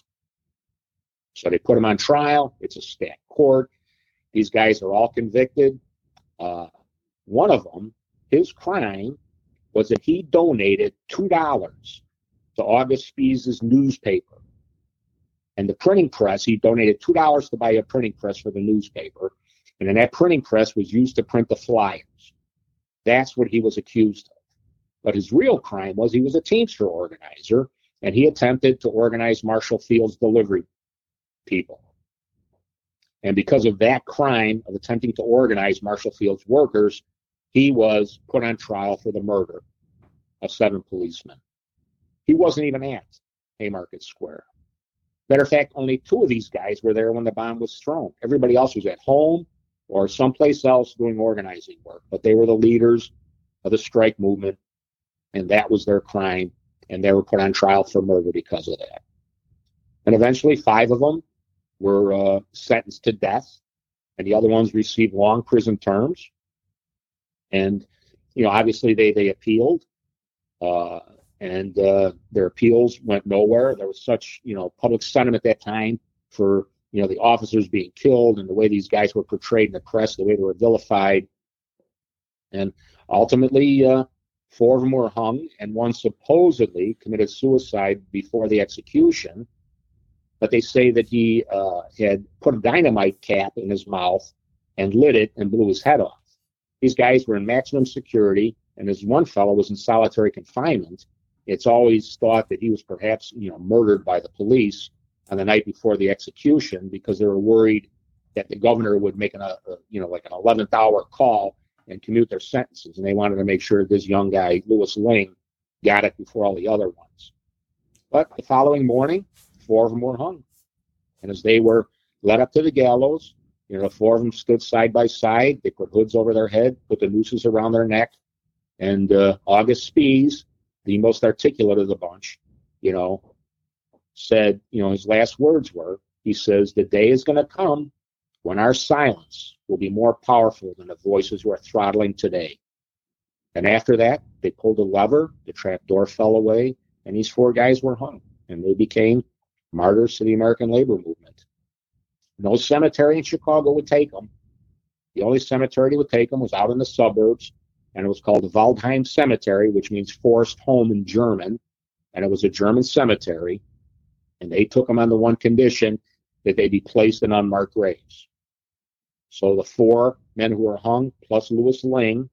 So they put them on trial. It's a stacked court. These guys are all convicted. Uh, one of them, his crime was that he donated two dollars to August Spies' newspaper. And the printing press, he donated two dollars to buy a printing press for the newspaper. And then that printing press was used to print the flyers. That's what he was accused of. But his real crime was he was a Teamster organizer, and he attempted to organize Marshall Field's delivery people. And because of that crime of attempting to organize Marshall Field's workers, he was put on trial for the murder of seven policemen. He wasn't even at Haymarket Square. Matter of fact, only two of these guys were there when the bomb was thrown. Everybody else was at home or someplace else doing organizing work. But they were the leaders of the strike movement, and that was their crime, and they were put on trial for murder because of that. And eventually, five of them were uh, sentenced to death, and the other ones received long prison terms. And, you know, obviously they, they appealed, uh, and uh, their appeals went nowhere. There was such, you know, public sentiment at that time for, you know, the officers being killed and the way these guys were portrayed in the press, the way they were vilified. And ultimately, uh, four of them were hung, and one supposedly committed suicide before the execution. But they say that he uh, had put a dynamite cap in his mouth and lit it and blew his head off. These guys were in maximum security, and as one fellow was in solitary confinement, it's always thought that he was perhaps, you know, murdered by the police on the night before the execution because they were worried that the governor would make an, a, you know, like an eleventh hour call and commute their sentences, and they wanted to make sure this young guy, Louis Ling, got it before all the other ones. But the following morning, four of them were hung, and as they were led up to the gallows, you know, four of them stood side by side. They put hoods over their head, put the nooses around their neck, and uh, August Spies, the most articulate of the bunch, you know, said, you know, his last words were, he says, "The day is going to come when our silence will be more powerful than the voices you are throttling today." And after that, they pulled a lever, the trap door fell away, and these four guys were hung, and they became martyrs to the American labor movement. No cemetery in Chicago would take them. The only cemetery that would take them was out in the suburbs, and it was called the Waldheim Cemetery, which means forest home in German, and it was a German cemetery, and they took them on the one condition that they be placed in unmarked graves. So the four men who were hung, plus Louis Ling,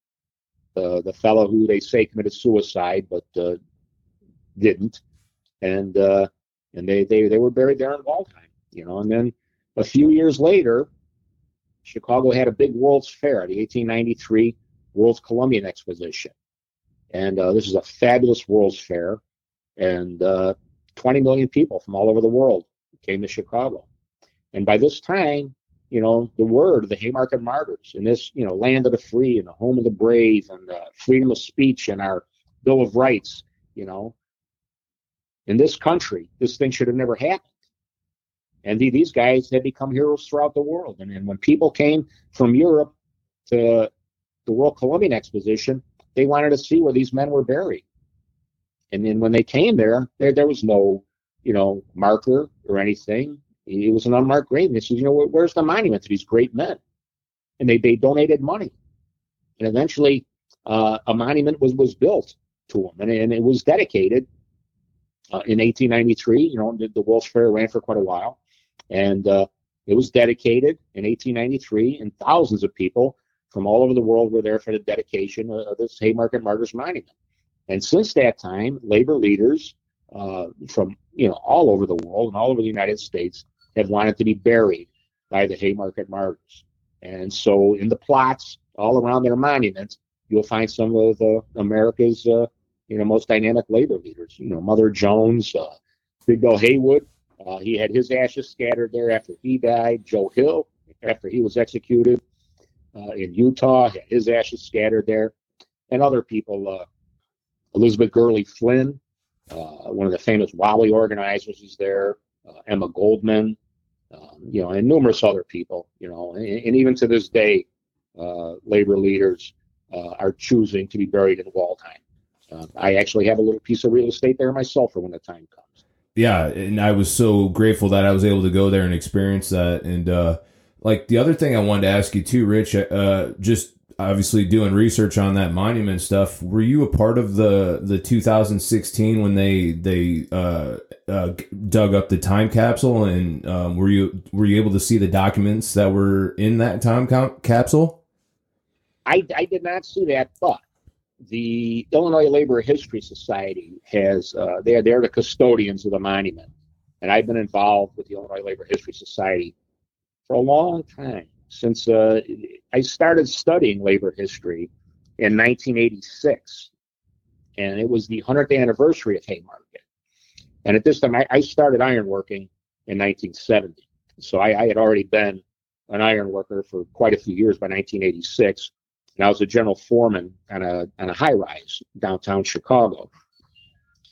the the fellow who they say committed suicide but uh, didn't, and uh, and they, they they were buried there in Waldheim, you know. And then a few years later, Chicago had a big World's Fair, the eighteen ninety-three World's Columbian Exposition, and uh, this is a fabulous World's Fair, and uh, twenty million people from all over the world came to Chicago. And by this time, you know, the word of the Haymarket Martyrs in this, you know, land of the free and the home of the brave and the freedom of speech and our Bill of Rights, you know, in this country, this thing should have never happened. And the, these guys had become heroes throughout the world. And, and when people came from Europe to the World Columbian Exposition, they wanted to see where these men were buried. And then when they came there, there, there was no, you know, marker or anything. It was an unmarked grave. And they said, you know, where's the monument to these great men? And they, they donated money. And eventually uh, a monument was, was built to them. And, and it was dedicated uh, in eighteen ninety-three. You know, the, the World's Fair ran for quite a while. And uh, it was dedicated in eighteen ninety-three. And thousands of people from all over the world were there for the dedication of, of this Haymarket Martyrs Monument. And since that time, labor leaders uh, from, you know, all over the world and all over the United States have wanted to be buried by the Haymarket Martyrs. And so in the plots all around their monuments, you'll find some of uh, America's, uh, you know, most dynamic labor leaders. You know, Mother Jones, uh, Big Bill Haywood, uh, he had his ashes scattered there after he died. Joe Hill, after he was executed uh, in Utah, had his ashes scattered there. And other people, uh, Elizabeth Gurley Flynn, uh, one of the famous Wally organizers, is there. Uh, Emma Goldman, um, you know, and numerous other people, you know, and, and even to this day, uh, labor leaders uh, are choosing to be buried in Waldheim. Uh, I actually have a little piece of real estate there myself for when the time comes. Yeah, and I was so grateful that I was able to go there and experience that. And uh, like the other thing I wanted to ask you too, Rich, uh, just obviously doing research on that monument stuff, were you a part of the the two thousand sixteen when they they uh, uh, dug up the time capsule, and um, were you were you able to see the documents that were in that time capsule? I, I did not see that, but the Illinois Labor History Society has uh, they're they're the custodians of the monument, and I've been involved with the Illinois Labor History Society for a long time. Since uh, I started studying labor history in nineteen eighty-six, and it was the hundredth anniversary of Haymarket. And at this time, I, I started ironworking in nineteen seventy. So I, I had already been an ironworker for quite a few years by nineteen eighty-six, and I was a general foreman on a on a high-rise downtown Chicago.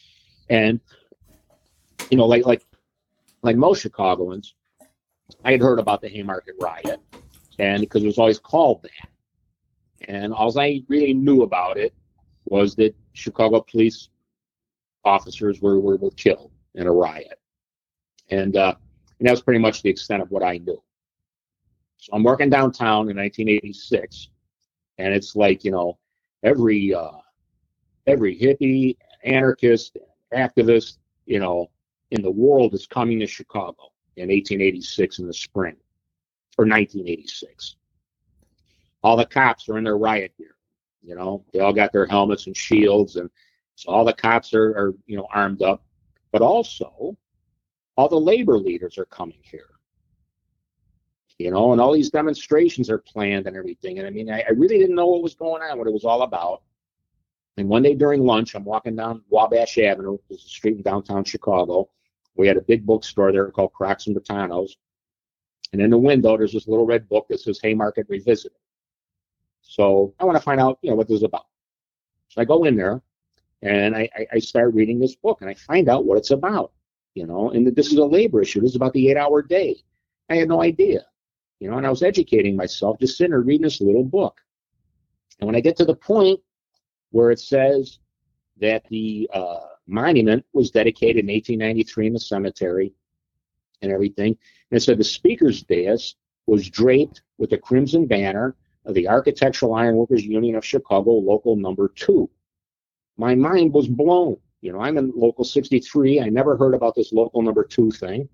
And, you know, like like like most Chicagoans, I had heard about the Haymarket riot, and because it was always called that. And all I really knew about it was that Chicago police officers were, were, were killed in a riot. And, uh, and that was pretty much the extent of what I knew. So I'm working downtown in nineteen eighty-six, and it's like, you know, every uh, every hippie, anarchist, activist, you know, in the world is coming to Chicago in eighteen eighty-six in the spring, or nineteen eighty-six. All the cops are in their riot gear. You know, they all got their helmets and shields, and so all the cops are, are you know, armed up. But also, all the labor leaders are coming here. You know, and all these demonstrations are planned and everything. And I mean, I, I really didn't know what was going on, what it was all about. And one day during lunch, I'm walking down Wabash Avenue, which is a street in downtown Chicago. We had a big bookstore there called Crocs and Botanos. And in the window, there's this little red book that says Haymarket Revisited. So I want to find out, you know, what this is about. So I go in there, and I, I, I start reading this book, and I find out what it's about. You know, and this is a labor issue. This is about the eight-hour day. I had no idea. You know, and I was educating myself, just sitting there reading this little book. And when I get to the point where it says that the uh, monument was dedicated in eighteen ninety-three in the cemetery and everything, and it said the speaker's dais was draped with the crimson banner of the Architectural Ironworkers Union of Chicago, local number two. My mind was blown. You know, I'm in local sixty-three. I never heard about this local number two thing.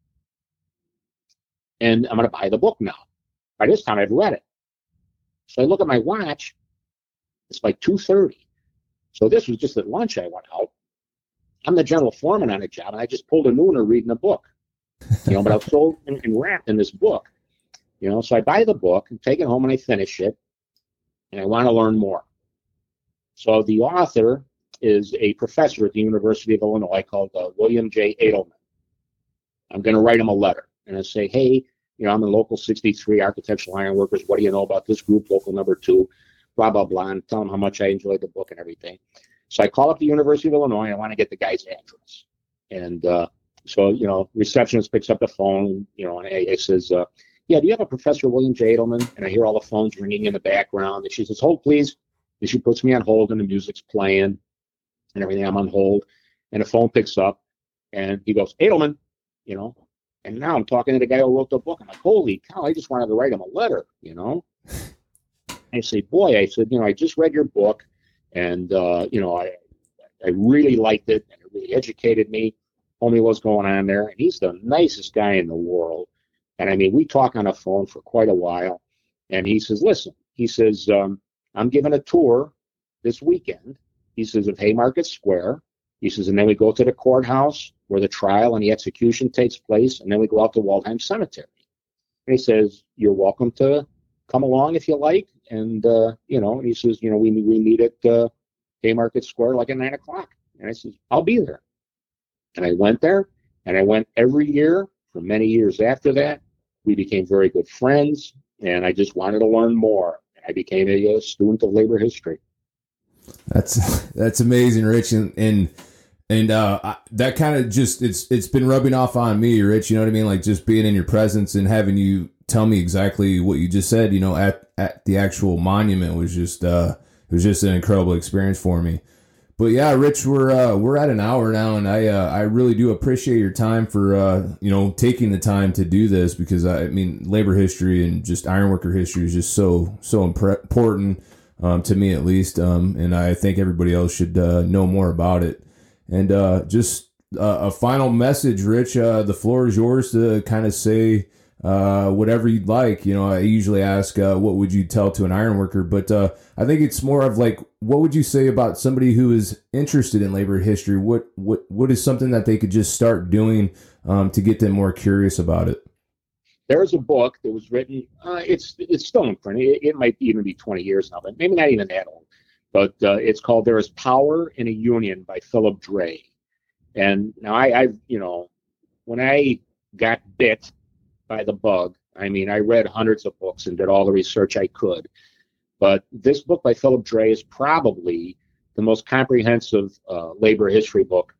And I'm going to buy the book now. By this time, I've read it. So I look at my watch. It's like two thirty. So this was just at lunch I went out. I'm the general foreman on a job, and I just pulled a nooner reading a book. You know, but I was so enwrapped in this book. You know, so I buy the book and take it home, and I finish it. And I want to learn more. So the author is a professor at the University of Illinois called uh, William J. Edelman. I'm going to write him a letter. And I say, hey, you know, I'm in local sixty-three, Architectural Ironworkers. What do you know about this group, local number two, blah, blah, blah, and tell them how much I enjoyed the book and everything. So I call up the University of Illinois. And I want to get the guy's address. And uh, so, you know, receptionist picks up the phone, you know, and it says, uh, yeah, do you have a Professor William J. Edelman? And I hear all the phones ringing in the background. And she says, hold, please. And she puts me on hold, and the music's playing and everything. I'm on hold. And the phone picks up, and he goes, Edelman, you know. And now I'm talking to the guy who wrote the book. I'm like, holy cow, I just wanted to write him a letter, you know. I say, boy, I said, you know, I just read your book, and, uh, you know, I I really liked it, and it really educated me, told me what's going on there. And he's the nicest guy in the world. And, I mean, we talk on the phone for quite a while. And he says, listen, he says, um, I'm giving a tour this weekend. He says, of Haymarket Square. He says, and then we go to the courthouse where the trial and the execution takes place, and then we go out to Waldheim Cemetery. And he says, you're welcome to come along if you like. And, uh, you know, and he says, you know, we, we meet at uh, Haymarket Square like at nine o'clock. And I says, I'll be there. And I went there, and I went every year for many years after that. We became very good friends, and I just wanted to learn more. I became a, a student of labor history. That's that's amazing, Rich, and and, and uh, I, that kind of just it's it's been rubbing off on me, Rich. You know what I mean? Like just being in your presence and having you tell me exactly what you just said. You know, at at the actual monument was just uh, it was just an incredible experience for me. But yeah, Rich, we're uh, we're at an hour now, and I uh, I really do appreciate your time for uh, you know taking the time to do this, because I, I mean labor history and just ironworker history is just so so impre- important. Um, to me at least, um, and I think everybody else should uh, know more about it. And uh, just uh, a final message, Rich, uh, the floor is yours to kind of say uh, whatever you'd like. You know, I usually ask, uh, what would you tell to an ironworker? But uh, I think it's more of like, what would you say about somebody who is interested in labor history? What what what is something that they could just start doing um, to get them more curious about it? There's a book that was written, uh, it's it's still in print. It, it might even be twenty years now, but maybe not even that old. But uh, it's called There is Power in a Union by Philip Dray. And now I, I've, you know, when I got bit by the bug, I mean, I read hundreds of books and did all the research I could. But this book by Philip Dray is probably the most comprehensive uh, labor history book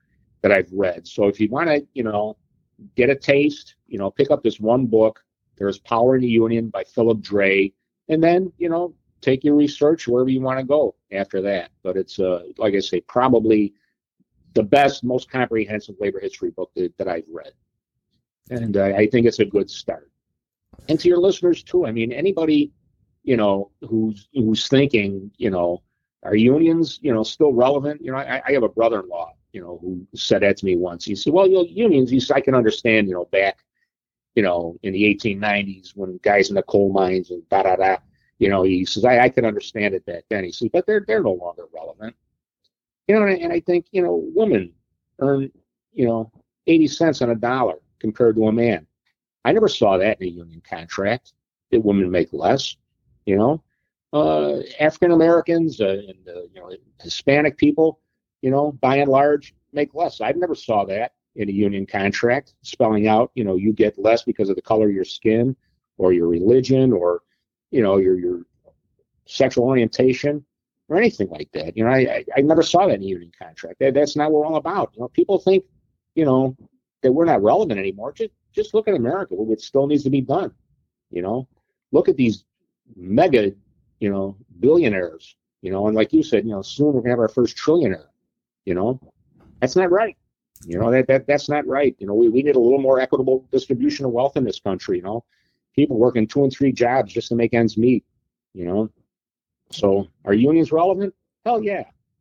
that I've read. So if you want to, you know, get a taste, you know, pick up this one book, There's Power in the Union by Philip Dray, and then, you know, take your research wherever you want to go after that. But it's, uh, like I say, probably the best, most comprehensive labor history book that, that I've read. And uh, I think it's a good start. And to your listeners, too, I mean, anybody, you know, who's who's thinking, you know, are unions, you know, still relevant? You know, I, I have a brother-in-law, you know, who said that to me once. He said, well, you know, unions, he said, I can understand, you know, back, you know, in the eighteen nineties when guys in the coal mines and da-da-da, you know, he says, I, I can understand it back then. He says, but they're they're no longer relevant. You know, and, and I think, you know, women earn, you know, eighty cents on a dollar compared to a man. I never saw that in a union contract, that women make less, you know. Uh, African Americans uh, and, uh, you know, Hispanic people, you know, by and large, make less. I never saw that in a union contract, spelling out, you know, you get less because of the color of your skin or your religion or, you know, your your sexual orientation or anything like that. You know, I, I, I never saw that in a union contract. That, that's not what we're all about. You know, people think, you know, that we're not relevant anymore. Just, just look at America, what still needs to be done. You know, look at these mega, you know, billionaires, you know, and like you said, you know, soon we're going to have our first trillionaire, you know, that's not right. You know, that, that that's not right. You know, we, we need a little more equitable distribution of wealth in this country, you know, people working two and three jobs just to make ends meet, you know. So are unions relevant? Hell yeah.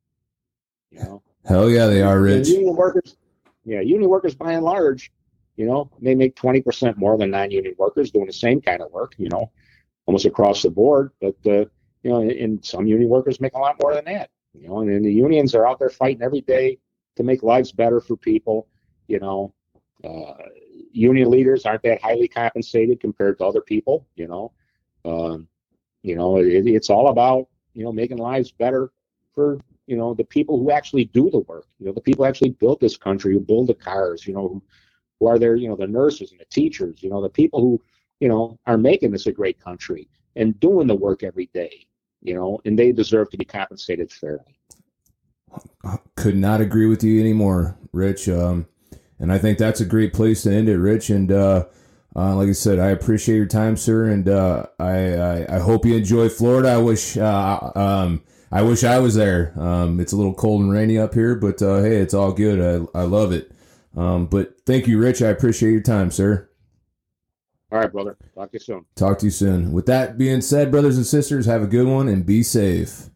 You know, hell yeah, they are, Rich. Union workers, yeah, union workers by and large, you know, they make twenty percent more than non-union workers doing the same kind of work, you know, almost across the board. But, uh, you know, and some union workers make a lot more than that, you know, and, and the unions are out there fighting every day to make lives better for people. You know, uh, union leaders aren't that highly compensated compared to other people, you know. Um, you know, it, it's all about, you know, making lives better for, you know, the people who actually do the work, you know, the people who actually built this country, who build the cars, you know, who, who are there, you know, the nurses and the teachers, you know, the people who, you know, are making this a great country and doing the work every day, you know, and they deserve to be compensated fairly. Could not agree with you anymore, Rich. Um, and I think that's a great place to end it, Rich. And uh, uh, like I said, I appreciate your time, sir. And uh, I, I I hope you enjoy Florida. I wish uh, um, I wish I was there. Um, it's a little cold and rainy up here, but uh, hey, it's all good. I I love it. Um, but thank you, Rich. I appreciate your time, sir. All right, brother. Talk to you soon. Talk to you soon. With that being said, brothers and sisters, have a good one and be safe.